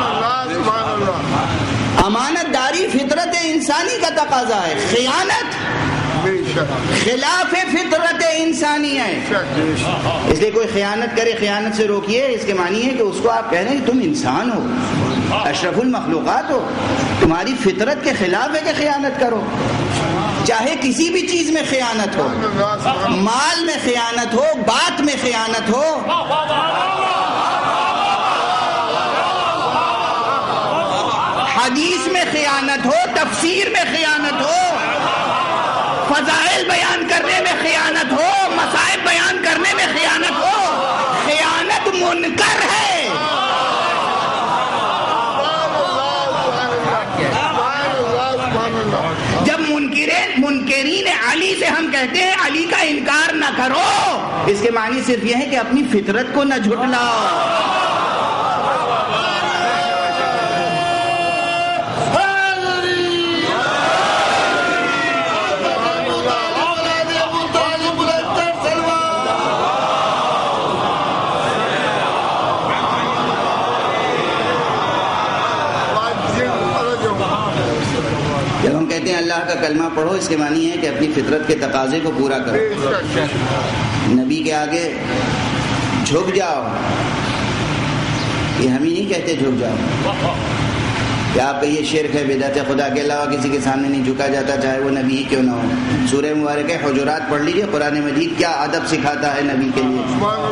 امانت داری فطرت انسانی کا تقاضا ہے، خیانت خلاف فطرت انسانی ہے۔ اس لیے کوئی خیانت کرے خیانت سے روکیے، اس کے معنی ہے کہ اس کو آپ کہہ رہے ہیں کہ تم انسان ہو، اشرف المخلوقات ہو، تمہاری فطرت کے خلاف ہے کہ خیانت کرو، چاہے کسی بھی چیز میں خیانت ہو، مال میں خیانت ہو، بات میں خیانت ہو، حدیث میں خیانت ہو، تفسیر میں خیانت ہو، فضائل بیان کرنے میں خیانت ہو، مصائب بیان کرنے میں خیانت ہو، خیانت منکر ہے۔ جب منکرین منکرین علی سے ہم کہتے ہیں علی کا انکار نہ کرو، اس کے معنی صرف یہ ہے کہ اپنی فطرت کو نہ جھٹلاؤ۔ جب ہم کہتے ہیں اللہ کا کلمہ پڑھو، اس کے معنی ہے کہ اپنی فطرت کے تقاضے کو پورا کرو، نبی کے آگے جھک جاؤ۔ یہ ہم ہی نہیں کہتے جھک جاؤ، کہ آپ کہیے شرک ہے، بدعت ہے، خدا کے علاوہ کسی کے سامنے نہیں جھکا جاتا چاہے وہ نبی ہی کیوں نہ ہو۔ سورہ مبارکہ حجرات پڑھ لیجئے، قرآن مجید کیا ادب سکھاتا ہے نبی کے لیے،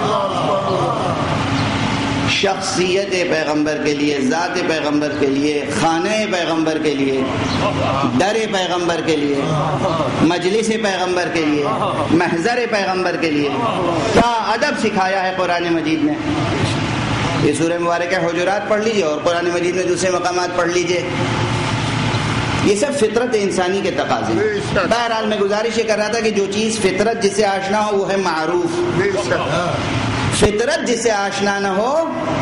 شخصیت پیغمبر کے لیے، ذات پیغمبر کے لیے، خانہ پیغمبر کے لیے، در پیغمبر کے لیے، مجلس پیغمبر کے لیے، محضر پیغمبر کے لیے کیا ادب سکھایا ہے قرآن مجید نے۔ یہ سورہ مبارکہ حجرات پڑھ لیجئے اور قرآن مجید میں دوسرے مقامات پڑھ لیجئے. یہ سب فطرت انسانی کے تقاضے ہیں. بہرحال میں گزارش یہ کر رہا تھا کہ جو چیز فطرت جس سے آشنا ہو وہ ہے معروف. فطرت جس سے آشنا نہ ہو،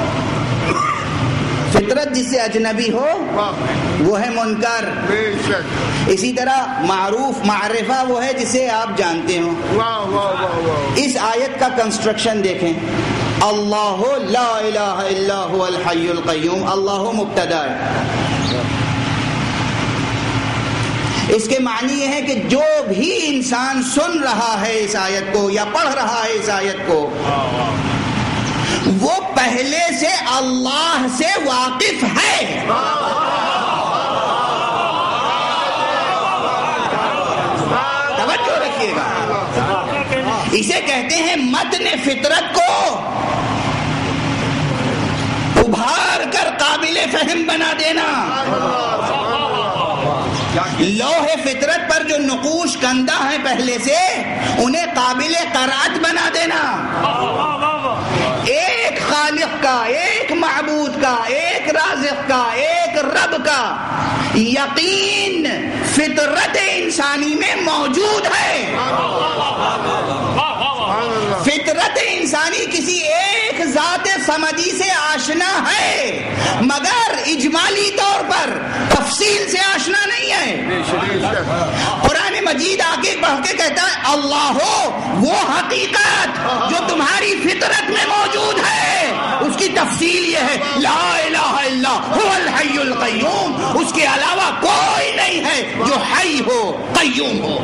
فطرت جس سے اجنبی ہو، وہ ہے منکر. اسی طرح معروف معرفہ وہ ہے جسے آپ جانتے ہو. اس آیت کا کنسٹرکشن دیکھیں. اللہ لا الہ الا هو الحی القیوم. اللہ مبتدا ہے. اس کے معنی یہ ہے کہ جو بھی انسان سن رہا ہے اس آیت کو یا پڑھ رہا ہے اس آیت کو، وہ پہلے سے اللہ سے واقف ہے. توجہ رکھیے گا. اسے کہتے ہیں متن فطرت کو ابھار کر قابل فہم بنا دینا. لوح فطرت پر جو نقوش کندہ ہیں پہلے سے، انہیں قابل قرأت بنا دینا. ایک خالق کا، ایک معبود کا، ایک رازق کا، ایک رب کا یقین فطرت انسانی میں موجود ہے. فطرت انسانی کسی ایک ذات صمدی سے آشنا ہے، مگر اجمالی طور پر تفصیل سے آشنا نہیں ہے. قرآن مجید آگے بڑھ کے کہتا ہے اللہ ہو وہ حقیقت جو تمہاری فطرت میں موجود ہے. اس کی تفصیل یہ ہے لا الہ الا هو الحی القیوم. اس کے علاوہ کوئی نہیں ہے جو حی ہو، قیوم ہو.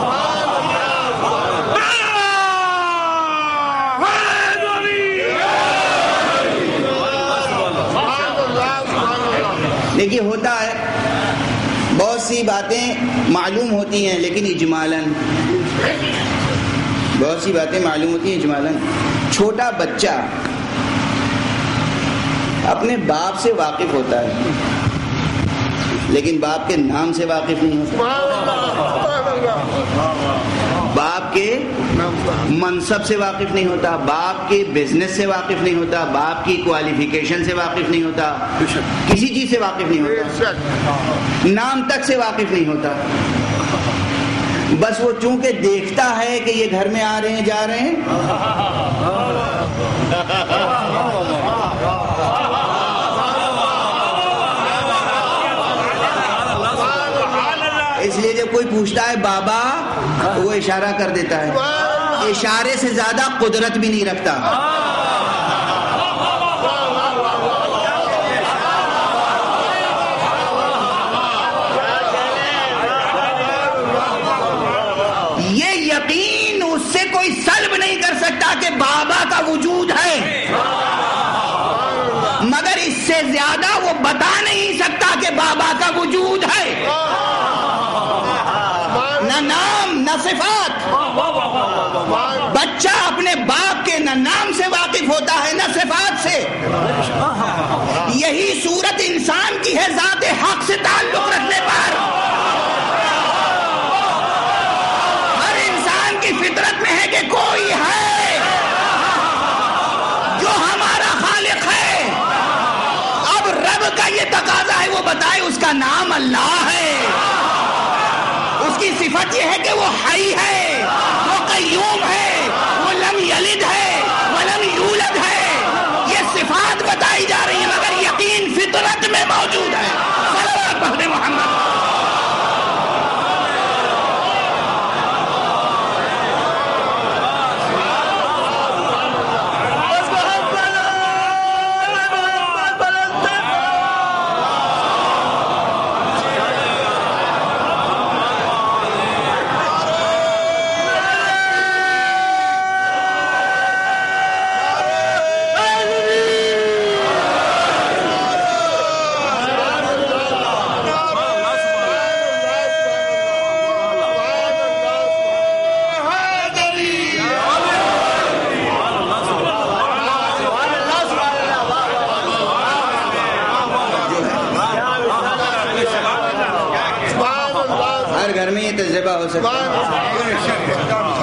دیکھیے ہوتا ہے بہت سی باتیں معلوم ہوتی ہیں لیکن اجمالاً، بہت سی باتیں معلوم ہوتی ہیں اجمالاً. چھوٹا بچہ اپنے باپ سے واقف ہوتا ہے لیکن باپ کے نام سے واقف نہیں ہوتا. باپ کے منصب سے واقف نہیں ہوتا، باپ کے بزنس سے واقف نہیں ہوتا، باپ کی کوالیفیکیشن سے واقف نہیں ہوتا، کسی چیز سے واقف نہیں ہوتا، نام تک سے واقف نہیں ہوتا. بس وہ چونکہ دیکھتا ہے کہ یہ گھر میں آ رہے ہیں جا رہے ہیں، اس لیے جب کوئی پوچھتا ہے بابا وہ اشارہ کر دیتا ہے. اشارے سے زیادہ قدرت بھی نہیں رکھتا. یہ یقین اس سے کوئی سلب نہیں کر سکتا کہ بابا کا وجود ہے، مگر اس سے زیادہ وہ بتا نہیں سکتا کہ بابا کا وجود ہے. نہ نام نہ صفات. بچہ اپنے باپ کے نہ نام سے واقف ہوتا ہے نہ صفات سے. یہی صورت انسان کی ہے ذات حق سے تعلق رکھنے پر. ہر انسان کی فطرت میں ہے کہ کوئی ہے جو ہمارا خالق ہے. اب رب کا یہ تقاضا ہے وہ بتائے اس کا نام اللہ ہے، اس کی صفت یہ ہے کہ وہ حی ہے، وہ قیوم ہے، وہ لم یلد ہے ولم یولد ہے. یہ صفات بتائی جا رہی ہیں مگر یقین فطرت میں موجود ہے. صلوات پڑھیں محمد.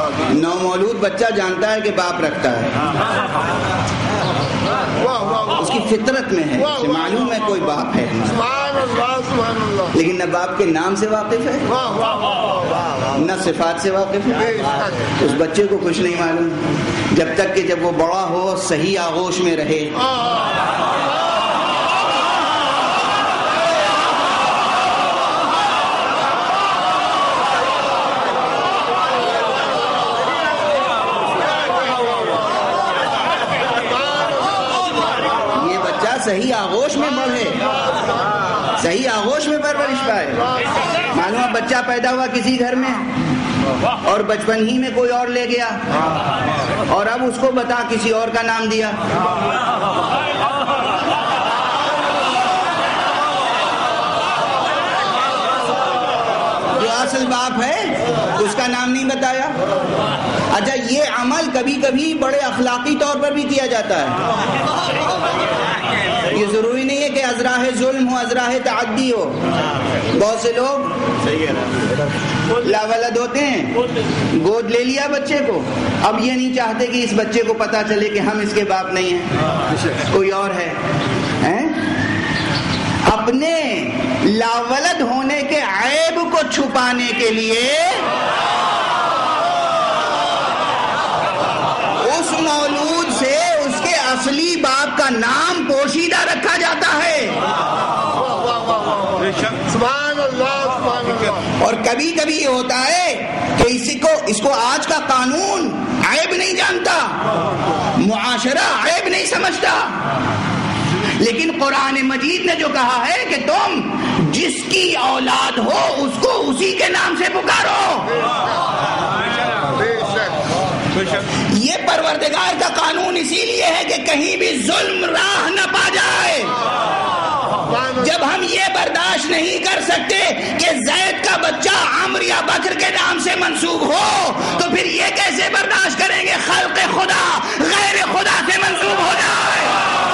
نومولود بچہ جانتا ہے کہ باپ رکھتا ہے، اس فطرت میں ہے، اسے معلوم ہے کوئی باپ ہے، لیکن نہ باپ کے نام سے واقف ہے نہ صفات سے واقف ہے، اس بچے کو کچھ نہیں معلوم جب تک کہ جب وہ بڑا ہو صحیح آغوش میں رہے۔ صحیح آغوش میں بڑھے، صحیح آغوش میں پرورش پائے۔ معلوم بچہ پیدا ہوا کسی گھر میں اور بچپن ہی میں کوئی اور لے گیا اور اب اس کو بتا کسی اور کا نام دیا۔ جو اصل باپ ہے اس کا نام نہیں بتایا۔ اچھا، یہ عمل کبھی کبھی بڑے اخلاقی طور پر بھی کیا جاتا ہے، یہ ضروری نہیں ہے کہ ازراہ ظلم ہو، ازراہ تعدی ہو۔ بہت سے لوگ لاولد ہوتے ہیں، گود لے لیا بچے کو، اب یہ نہیں چاہتے کہ اس بچے کو پتا چلے کہ ہم اس کے باپ نہیں ہیں، کوئی اور ہے۔ اپنے لاولد ہونے کے عیب کو چھپانے کے لیے اس مولود سے اس کے اصلی باپ کا نام پوشیدہ رکھا جاتا ہے۔ اور کبھی کبھی یہ ہوتا ہے کہ اسی کو اس کو آج کا قانون عیب نہیں جانتا، معاشرہ عیب نہیں سمجھتا، لیکن قرآن مجید نے جو کہا ہے کہ تم جس کی اولاد ہو اس کو اسی کے نام سے پکارو، یہ پروردگار کا قانون اسی لیے ہے کہ کہیں بھی ظلم راہ نہ پا جائے۔ جب ہم یہ برداشت نہیں کر سکتے کہ زید کا بچہ عمرو یا بکر کے نام سے منسوب ہو، تو پھر یہ کیسے برداشت کریں گے خلق خدا غیر خدا سے منسوب ہو جائے؟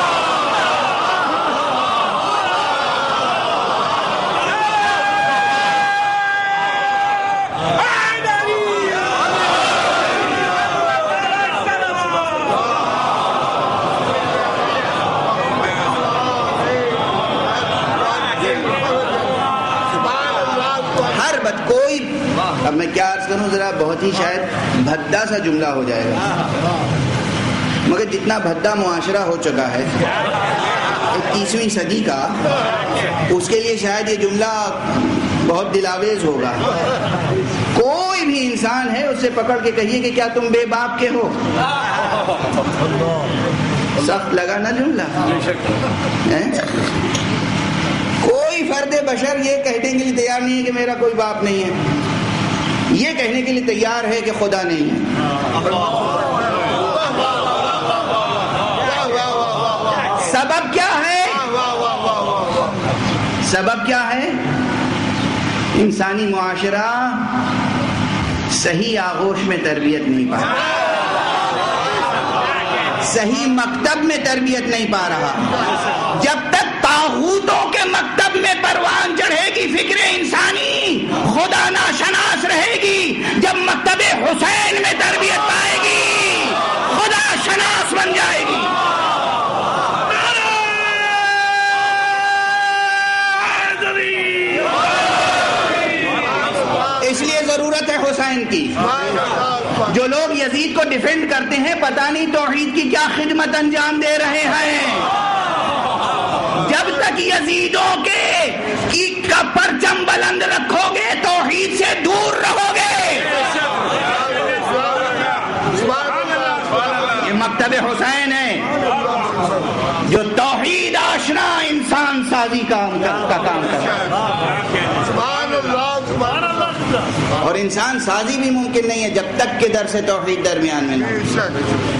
اب میں کیا عرض کروں، ذرا بہت ہی شاید بھدا سا جملہ ہو جائے گا، مگر جتنا بھدا معاشرہ ہو چکا ہے اکیسویں صدی کا، اس کے لیے شاید یہ جملہ بہت دلاویز ہوگا۔ کوئی بھی انسان ہے اسے پکڑ کے کہیے کہ کیا تم بے باپ کے ہو، سخت لگا نا جملہ؟ کوئی فرد بشر یہ کہنے کے لیے تیار نہیں ہے کہ میرا کوئی باپ نہیں ہے، یہ کہنے کے لیے تیار ہے کہ خدا نہیں ہے۔ سبب کیا ہے؟ سبب کیا ہے؟ انسانی معاشرہ صحیح آغوش میں تربیت نہیں پا رہا، صحیح مکتب میں تربیت نہیں پا رہا۔ جب تک طاغوتوں کے مکتب میں پروان چڑھے گی فکر انسانی، خدا ناشناس رہے گی، جب مکتب حسین میں تربیت پائے گی خدا شناس بن جائے گی۔ اس لیے ضرورت ہے حسین کی۔ جو لوگ یزید کو ڈیفینڈ کرتے ہیں پتہ نہیں توحید کی کیا خدمت انجام دے رہے ہیں۔ جب تک یزیدوں کے کی کا پرچم بلند رکھو گے توحید سے دور رہو گے۔ یہ مکتب حسین ہے جو توحید آشنا انسان سازی کا کام کرتا ہے، اور انسان سازی بھی ممکن نہیں ہے جب تک کہ درس توحید درمیان میں نہ ہو۔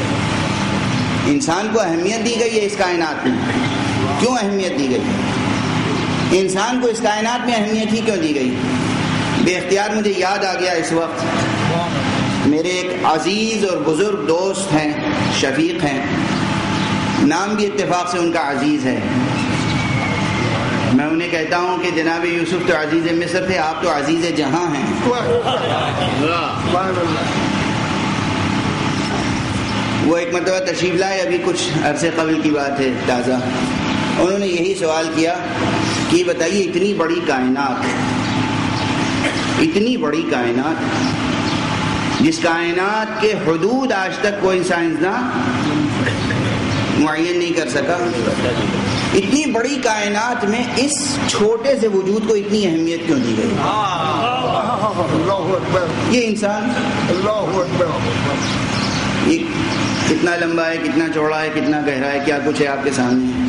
انسان کو اہمیت دی گئی ہے اس کائنات میں، کیوں اہمیت دی گئی؟ انسان کو اس کائنات میں اہمیت ہی کیوں دی گئی؟ بے اختیار مجھے یاد آ گیا اس وقت، میرے ایک عزیز اور بزرگ دوست ہیں، شفیق ہیں، نام بھی اتفاق سے ان کا عزیز ہے۔ میں انہیں کہتا ہوں کہ جناب یوسف تو عزیز مصر تھے، آپ تو عزیز جہاں ہیں۔ وہ ایک مرتبہ تشریف لائے، ابھی کچھ عرصے قبل کی بات ہے تازہ. انہوں نے یہی سوال کیا کہ بتائیے اتنی بڑی کائنات، اتنی بڑی کائنات جس کائنات کے حدود آج تک کوئی سائنسداں معین نہیں کر سکا، اتنی بڑی کائنات میں اس چھوٹے سے وجود کو اتنی اہمیت کیوں دی گئی؟ یہ انسان یہ کتنا لمبا ہے، کتنا چوڑا ہے، کتنا گہرا ہے، کیا کچھ ہے آپ کے سامنے.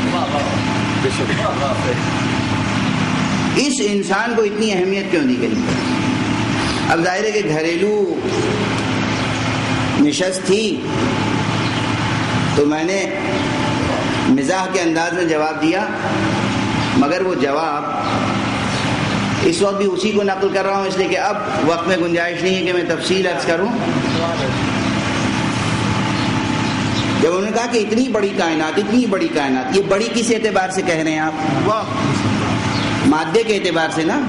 اس انسان کو اتنی اہمیت کیوں دی گئی؟ اب ظاہر ہے کہ گھریلو نشست تھی تو میں نے مزاح کے انداز میں جواب دیا، مگر وہ جواب اس وقت بھی اسی کو نقل کر رہا ہوں اس لیے کہ اب وقت میں گنجائش نہیں ہے کہ میں تفصیل عرض کروں. جب انہوں نے کہا کہ اتنی بڑی کائنات، اتنی بڑی کائنات، یہ بڑی کس اعتبار سے کہہ رہے ہیں آپ؟ مادے کے اعتبار سے نا.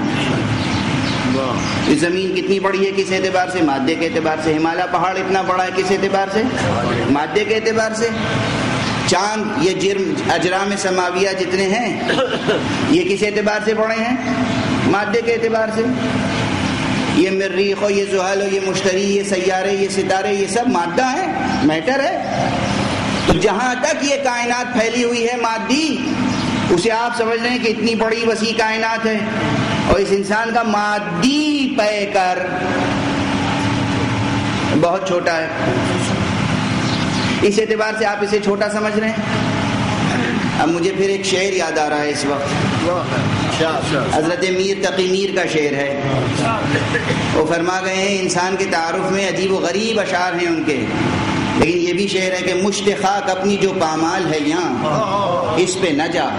زمین کتنی بڑی ہے کس اعتبار سے؟ مادے کے اعتبار سے. ہمالیہ پہاڑ اتنا بڑا ہے کس اعتبار سے؟ مادے کے اعتبار سے. چاند، یہ جرم اجرام سماویہ جتنے ہیں یہ کس اعتبار سے بڑے ہیں؟ مادے کے اعتبار سے. یہ مریخ ہو، یہ زحل ہو، یہ مشتری، یہ سیارے، یہ ستارے، یہ سب مادہ ہے، میٹر ہے. تو جہاں تک یہ کائنات پھیلی ہوئی ہے مادی، اسے آپ سمجھ رہے ہیں کہ اتنی بڑی وسیع کائنات ہے، اور اس انسان کا مادی پے کر بہت چھوٹا ہے. اس اعتبار سے آپ اسے چھوٹا سمجھ رہے ہیں. اب مجھے پھر ایک شعر یاد آ رہا ہے اس وقت، حضرت میر تقی میر کا شعر ہے. وہ فرما گئے ہیں انسان کے تعارف میں عجیب و غریب اشعار ہیں ان کے، لیکن یہ بھی شعر ہے کہ مشت خاک اپنی جو پامال ہے یہاں اس پہ نہ جا.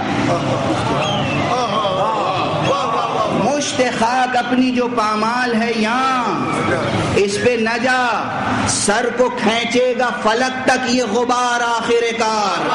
مشت خاک اپنی جو پامال ہے یہاں اس پہ نہ جا، سر کو کھینچے گا فلک تک یہ غبار آخر کار.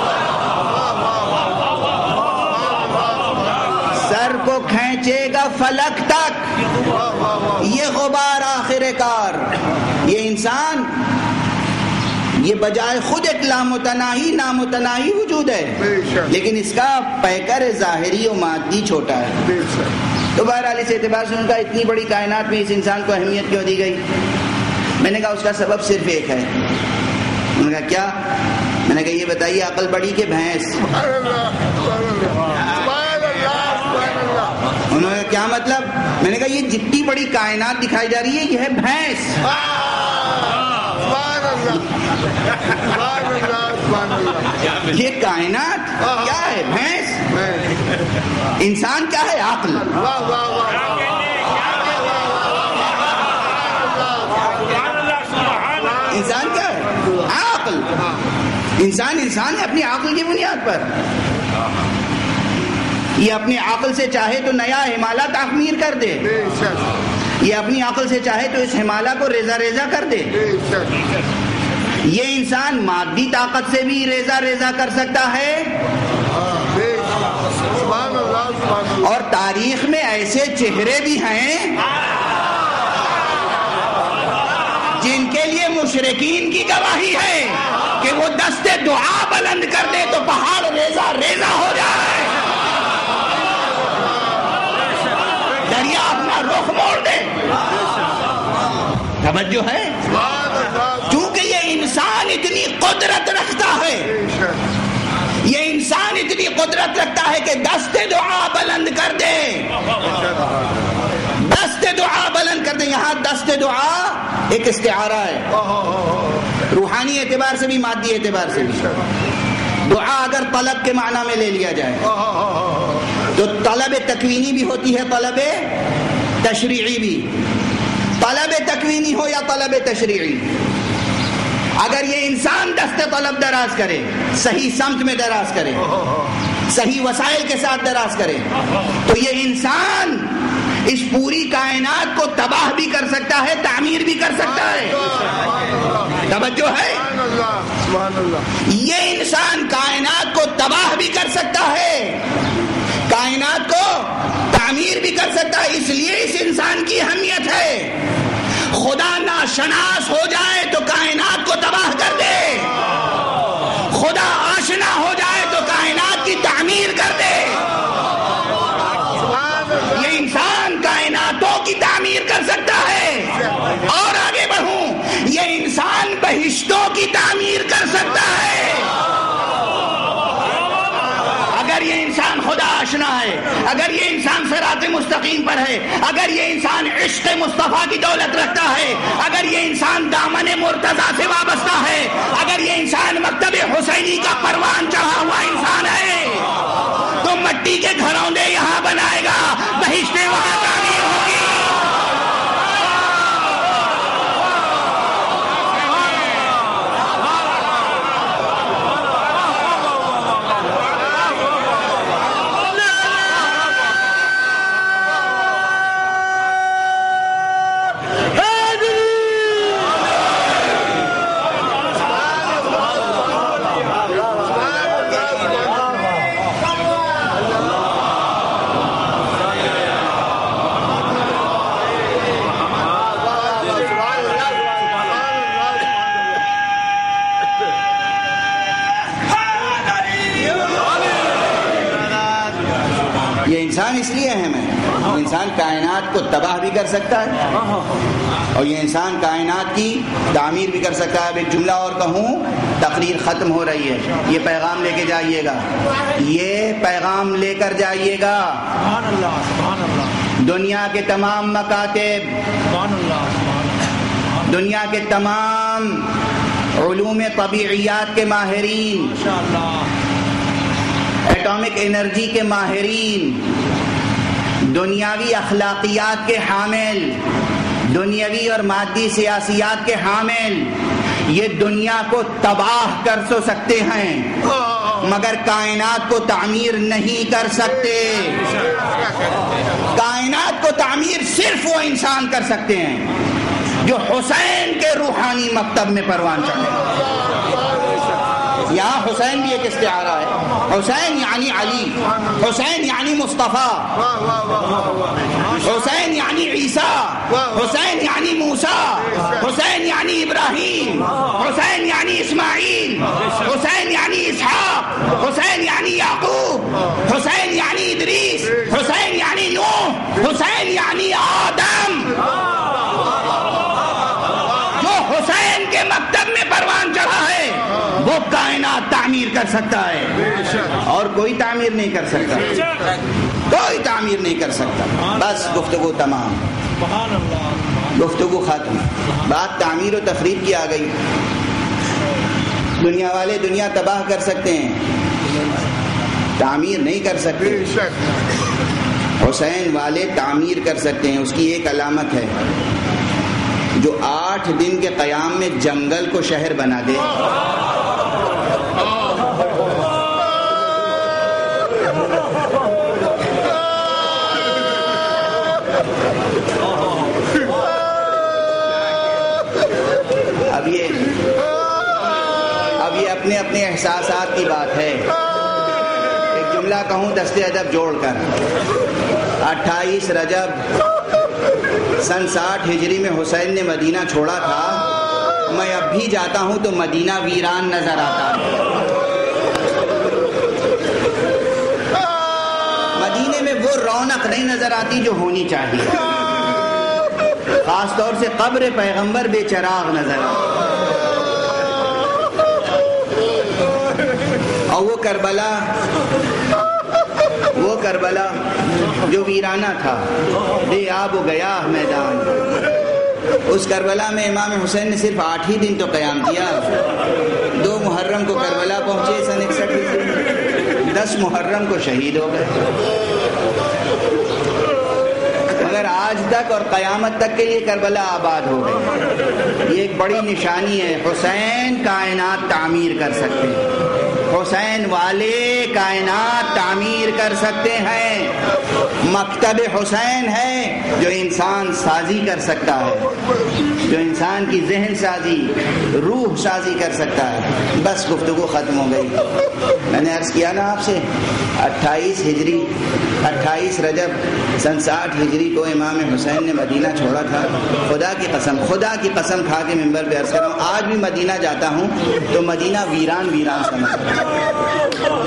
سر کو کھینچے گا فلک تک یہ غبار آخر کار. یہ انسان یہ بجائے خود ایک لامتناہی نامتناہی وجود ہے، لیکن اس کا پیکر ظاہری و مادی چھوٹا ہے. تو بہرحال اس اعتبار سے ان کا اتنی بڑی کائنات میں اس انسان کو اہمیت کیوں دی گئی؟ میں نے کہا اس کا سبب صرف ایک ہے. انہوں نے کہا کیا؟ میں نے کہا یہ بتائیے عقل بڑی کہ بھینس؟ انہوں نے کہا کیا مطلب؟ میں نے کہا یہ جتنی بڑی کائنات دکھائی جا رہی ہے یہ ہے بھینس. یہ کائنات کیا ہے؟ بھینس. انسان کیا ہے؟ عقل. انسان کیا ہے؟ عقل. انسان انسان ہے اپنی عقل کی بنیاد پر. یہ اپنی عقل سے چاہے تو نیا ہمالیہ تعمیر کر دے، یہ اپنی عقل سے چاہے تو اس ہمالیہ کو ریزہ ریزہ کر دے. یہ انسان مادی طاقت سے بھی ریزہ ریزہ کر سکتا ہے، اور تاریخ میں ایسے چہرے بھی ہیں جن کے لیے مشرکین کی گواہی ہے کہ وہ دستے دعا بلند کر دے تو پہاڑ ریزہ ریزہ ہو جائے، دریا اپنا رخ موڑ دے. توجہ ہے؟ کیونکہ یہ انسان اتنی قدرت رکھتا ہے، یہ انسان اتنی قدرت رکھتا ہے کہ دست دعا بلند کر دے، دست دعا بلند کر دے. یہاں دست دعا ایک استعارہ ہے، روحانی اعتبار سے بھی مادی اعتبار سے بھی. دعا اگر طلب کے معنی میں لے لیا جائے تو طلب تکوینی بھی ہوتی ہے، طلب تشریعی بھی. طلب تکوینی ہو یا طلب تشریعی، اگر یہ انسان دست طلب دراز کرے، صحیح سمت میں دراز کرے، صحیح وسائل کے ساتھ دراز کرے، تو یہ انسان اس پوری کائنات کو تباہ بھی کر سکتا ہے، تعمیر بھی کر سکتا ہے. توجہ ہے؟ یہ انسان کائنات کو تباہ بھی کر سکتا ہے، کائنات کو تعمیر بھی کر سکتا ہے. اس لیے اس انسان کی اہمیت ہے. خدا ناشناس ہو جائے تو کائنات کو تباہ کر دے، بہشتوں کی تعمیر کر سکتا ہے۔ اگر یہ انسان خدا آشنا ہے، اگر یہ انسان صراط مستقیم پر ہے، اگر یہ انسان عشق مصطفیٰ کی دولت رکھتا ہے، اگر یہ انسان دامن مرتضیٰ سے وابستہ ہے، اگر یہ انسان مکتب حسینی کا پروان چڑھا ہوا انسان ہے، تو مٹی کے گھروندے یہاں بنائے گا، بہشتیں وہاں تعمیر ہوگی۔ انسان اس لیے اہم ہے، انسان کائنات کو تباہ بھی کر سکتا ہے اور یہ انسان کائنات کی تعمیر بھی کر سکتا ہے۔ اب ایک جملہ اور کہوں، تقریر ختم ہو رہی ہے، یہ پیغام لے کے جائیے گا، یہ پیغام لے کر جائیے گا۔ دنیا کے تمام مکاتب، دنیا کے تمام علوم طبیعیات کے ماہرین، ایٹامک انرجی کے ماہرین، دنیاوی اخلاقیات کے حامل، دنیاوی اور مادی سیاسیات کے حامل، یہ دنیا کو تباہ کر سو سکتے ہیں مگر کائنات کو تعمیر نہیں کر سکتے۔ کائنات کو تعمیر صرف وہ انسان کر سکتے ہیں جو حسین کے روحانی مکتب میں پروان چڑھے۔ یہاں حسین بھی ایک استعارہ ہے، حسین یعنی علی، حسین یعنی مصطفیٰ، حسین یعنی عیسیٰ، حسین یعنی موسیٰ، حسین یعنی ابراہیم، حسین یعنی اسماعیل، حسین یعنی اسحاق، حسین یعنی یعقوب، حسین یعنی ادریس، حسین یعنی نوح، حسین یعنی آدم۔ جو حسین کے مکتب میں پروان چڑھا ہے وہ کائنات تعمیر کر سکتا ہے اور کوئی تعمیر نہیں کر سکتا، کوئی تعمیر نہیں کر سکتا۔ بس گفتگو تمام، گفتگو ختم، بات تعمیر و تخریب کی آ گئی۔ دنیا والے دنیا تباہ کر سکتے ہیں، تعمیر نہیں کر سکتے۔ حسین والے تعمیر کر سکتے ہیں، اس کی ایک علامت ہے، جو آٹھ دن کے قیام میں جنگل کو شہر بنا دے۔ اب یہ اب یہ اپنے اپنے احساسات کی بات ہے۔ ایک جملہ کہوں دست ادب جوڑ کر، اٹھائیس رجب سن ساٹھ ہجری میں حسین نے مدینہ چھوڑا تھا، میں اب بھی جاتا ہوں تو مدینہ ویران نظر آتا ہے۔ مدینے میں وہ رونق نہیں نظر آتی جو ہونی چاہیے، خاص طور سے قبر پیغمبر بے چراغ نظر آتی، اور وہ کربلا وہ کربلا جو ویرانہ تھا، بے آب و گیا میدان، اس کربلا میں امام حسین نے صرف آٹھ ہی دن تو قیام کیا۔ دو محرم کو کربلا پہنچے سن اکسٹھ سے، دس محرم کو شہید ہو گئے، مگر آج تک اور قیامت تک کے لیے کربلا آباد ہو گئی۔ یہ ایک بڑی نشانی ہے، حسین کائنات تعمیر کر سکتے ہیں، حسین والے کائنات تعمیر کر سکتے ہیں۔ مکتب حسین ہے جو انسان سازی کر سکتا ہے، جو انسان کی ذہن سازی، روح سازی کر سکتا ہے۔ بس گفتگو ختم ہو گئی۔ میں نے عرض کیا نا آپ سے، اٹھائیس ہجری اٹھائیس رجب سن ساٹھ ہجری کو امام حسین نے مدینہ چھوڑا تھا۔ خدا کی قسم خدا کی قسم کھا کے ممبر پہ عرض کر رہا ہوں، آج بھی مدینہ جاتا ہوں تو مدینہ ویران ویران سمجھتا ہوں۔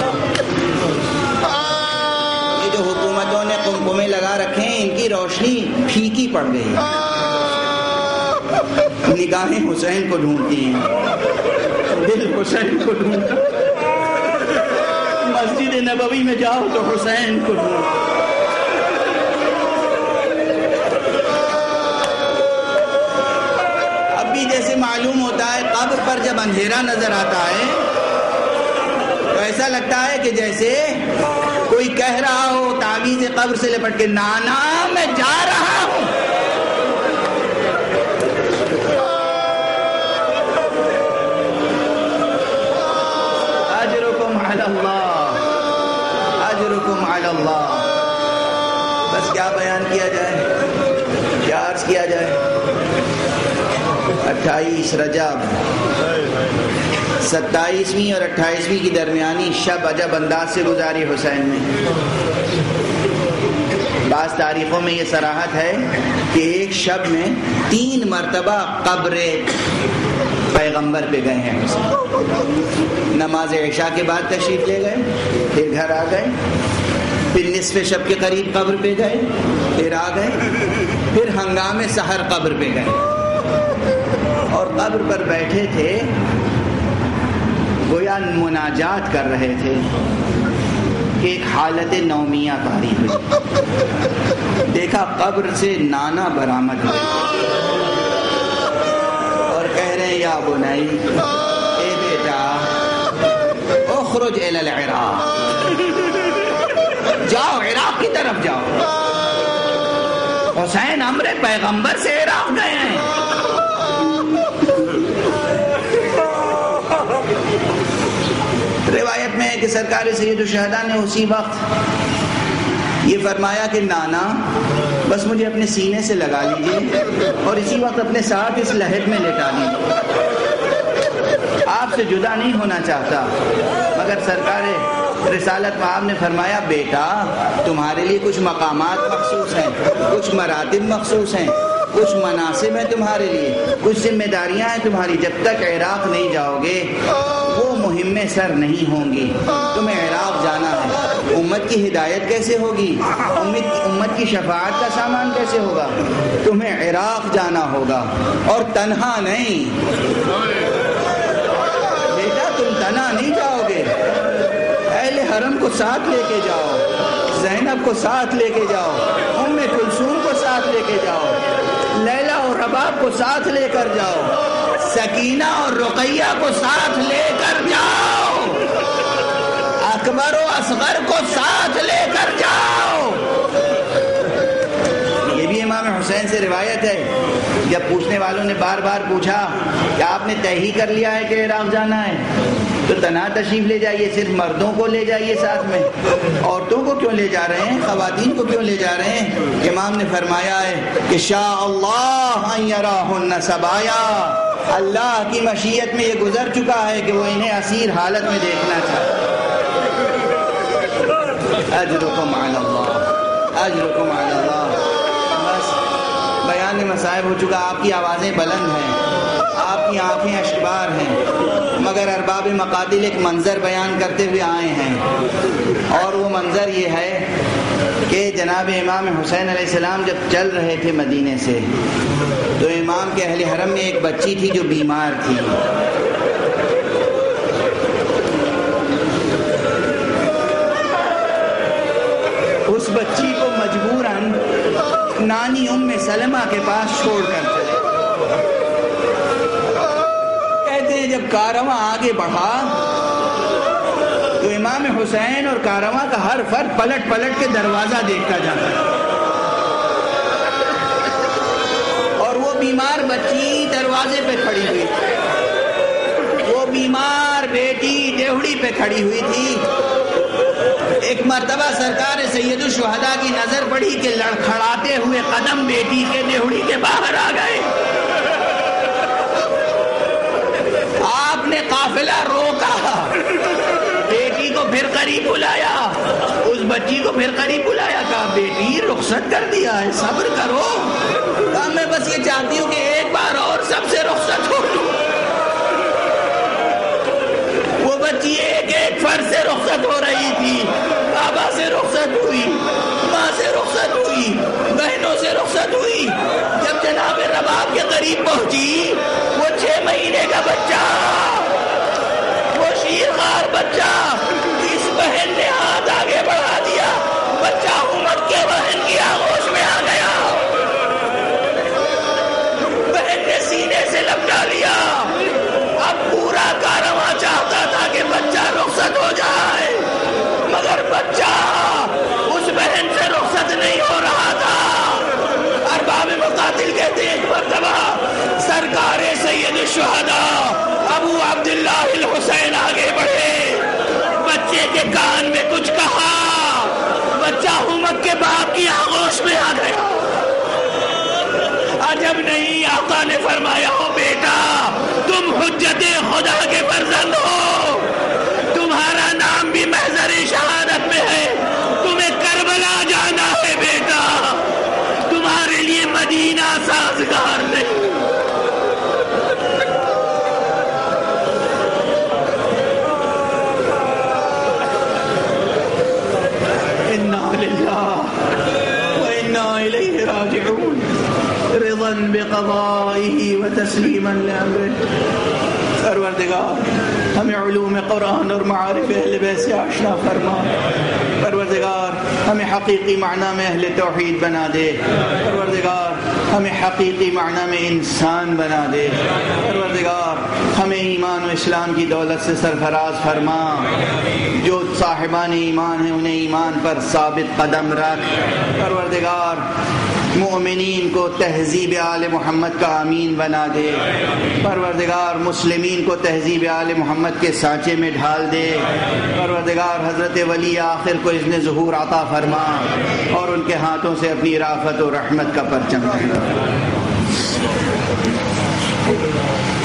یہ جو حکومتوں نے قمقمے لگا رکھے ہیں، ان کی روشنی پھیکی پڑ گئی، نگاہیں حسین کو ڈھونڈتی ہیں، دل حسین کو ڈھونڈتا، مسجد نبوی میں جاؤ تو حسین کو ڈھونڈو۔ اب بھی جیسے معلوم ہوتا ہے قبر پر جب اندھیرا نظر آتا ہے تو ایسا لگتا ہے کہ جیسے کوئی کہہ رہا ہو تعویذ قبر سے لپٹ کے، نانا میں جا رہا ہوں۔ اجرکم علی اللہ، اجرکم علی اللہ۔ بس کیا بیان کیا جائے، کیا عرض کیا جائے۔ اٹھائیس رجب، ستائیسویں اور اٹھائیسویں کی درمیانی شب عجب انداز سے گزاری حسین نے۔ بعض تاریخوں میں یہ صراحت ہے کہ ایک شب میں تین مرتبہ قبر پیغمبر پہ گئے ہیں حسین۔ نماز عشاء کے بعد تشریف لے گئے، پھر گھر آ گئے، پھر نصف شب کے قریب قبر پہ گئے، پھر آ گئے، پھر ہنگام سحر قبر پہ گئے، اور قبر پر بیٹھے تھے، گویا مناجات کر رہے تھے کہ ایک حالت نومیہ طاری ہوئی۔ دیکھا قبر سے نانا برآمد ہوئے اور کہہ رہے ہیں یا بنائی، اے بیٹا، اخرج الی العراق، جاؤ عراق کی طرف جاؤ۔ حسین امر پیغمبر سے عراق گئے ہیں۔ روایت میں ہے کہ سرکار سید الشہداء نے اسی وقت یہ فرمایا کہ نانا بس مجھے اپنے سینے سے لگا لیجئے اور اسی وقت اپنے ساتھ اس لحد میں لٹا لیجئے، آپ سے جدا نہیں ہونا چاہتا۔ مگر سرکار رسالت میں آپ نے فرمایا بیٹا تمہارے لیے کچھ مقامات مخصوص ہیں، کچھ مراتب مخصوص ہیں، کچھ مناسب ہیں تمہارے لیے، کچھ ذمہ داریاں ہیں تمہاری، جب تک عراق نہیں جاؤ گے وہ مہمیں سر نہیں ہوں گی۔ تمہیں عراق جانا ہے، امت کی ہدایت کیسے ہوگی، امت امت کی شفاعت کا سامان کیسے ہوگا، تمہیں عراق جانا ہوگا، اور تنہا نہیں بیٹا، تم تنہا نہیں جاؤ گے، اہل حرم کو ساتھ لے کے جاؤ، زینب کو ساتھ لے کے جاؤ، ام کلثوم کو ساتھ لے کے جاؤ، لیلا اور رباب کو ساتھ لے کر جاؤ، سکینہ اور رقیہ کو ساتھ لے کر جاؤ، اکبر و اصغر کو ساتھ لے کر جاؤ۔ یہ بھی امام حسین سے روایت ہے، جب پوچھنے والوں نے بار بار پوچھا کہ آپ نے طے ہی کر لیا ہے کہ عراق جانا ہے تو تنہا تشریف لے جائیے، صرف مردوں کو لے جائیے ساتھ میں، عورتوں کو کیوں لے جا رہے ہیں، خواتین کو کیوں لے جا رہے ہیں؟ امام نے فرمایا ہے کہ شاء اللہ ان یراہن سبایا، اللہ کی مشیت میں یہ گزر چکا ہے کہ وہ انہیں اسیر حالت میں دیکھنا چاہتا۔ اجرکم علی اللہ، اجرکم علی اللہ۔ بس بیان مصائب ہو چکا، آپ کی آوازیں بلند ہیں، آپ کی آنکھیں اشکبار ہیں، مگر ارباب مقاتل ایک منظر بیان کرتے ہوئے آئے ہیں، اور وہ منظر یہ ہے کہ جناب امام حسین علیہ السلام جب چل رہے تھے مدینے سے تو امام کے اہل حرم میں ایک بچی تھی جو بیمار تھی، اس بچی کو مجبوراً نانی ام سلمہ کے پاس چھوڑ کر چلے۔ کہتے ہیں جب کارواں آگے بڑھا تو امام حسین اور کارواں کا ہر فرد پلٹ پلٹ کے دروازہ دیکھتا جاتا ہے، اور وہ بیمار بچی دروازے پہ کھڑی ہوئی تھی، وہ بیمار بیٹی دیوڑی پہ کھڑی ہوئی تھی۔ ایک مرتبہ سرکار سید الشہداء کی نظر پڑی کہ لڑکھڑاتے ہوئے قدم بیٹی کے دیوڑی کے باہر آ گئے۔ آپ نے قافلہ روکا، بیٹی کو پھر قریب بلایا، اس بچی کو پھر قریب بلایا، کہا بیٹی رخصت کر دیا ہے، صبر کرو، کہا میں بس یہ چاہتی ہوں کہ ایک بار اور سب سے رخصت ہو لوں۔ وہ بچی ایک ایک فرد سے رخصت ہو رہی تھی، بابا سے رخصت ہوئی، ماں سے رخصت ہوئی، بہنوں سے رخصت ہوئی. جب جناب رباب کے قریب پہنچی وہ چھ مہینے کا بچہ، وہ شیرخوار بچہ، اس بہن نے ہاتھ آگے بڑھا دیا، بچہ امت کے بہن کی آغوش میں آ گیا، بہن نے سینے سے لپٹا لیا. اب پورا کارواں چاہتا تھا کہ بچہ رخصت ہو جائے، مگر بچہ اس بہن سے رخصت نہیں ہو رہا تھا. ارباب مقاتل کہتے ہیں ایک مرتبہ سرکار سید الشہداء ابو عبداللہ الحسین آگے بڑھے، بچے کے کان میں کچھ کہا، بچہ امت کے باپ کی آغوش میں آ گیا. عجب نہیں، آقا نے فرمایا ہو بیٹا تم حجت خدا کے فرزند ہو، تمہارا نام بھی محضر شہادت میں ہے، تمہیں کربلا جانا ہے بیٹا، تمہارے لیے مدینہ سازگار نہیں. انا للہ وانا الیہ راجعون، رضا بقضائه وتسلیما لامره. پروردگار ہمیں علوم قرآن اور معارف اہل بیت سے آشنا فرما. پروردگار ہمیں حقیقی معنی میں اہل توحید بنا دے. پروردگار ہمیں حقیقی معنی میں انسان بنا دے. پروردگار ہمیں ایمان و اسلام کی دولت سے سرفراز فرما. جو صاحبان ایمان ہیں انہیں ایمان پر ثابت قدم رکھ. پروردگار مومنین کو تہذیب آل محمد کا امین بنا دے. پروردگار مسلمین کو تہذیب آل محمد کے سانچے میں ڈھال دے. پروردگار حضرت ولی آخر کو اذن ظہور عطا فرما اور ان کے ہاتھوں سے اپنی رافت و رحمت کا پرچم پھیلا.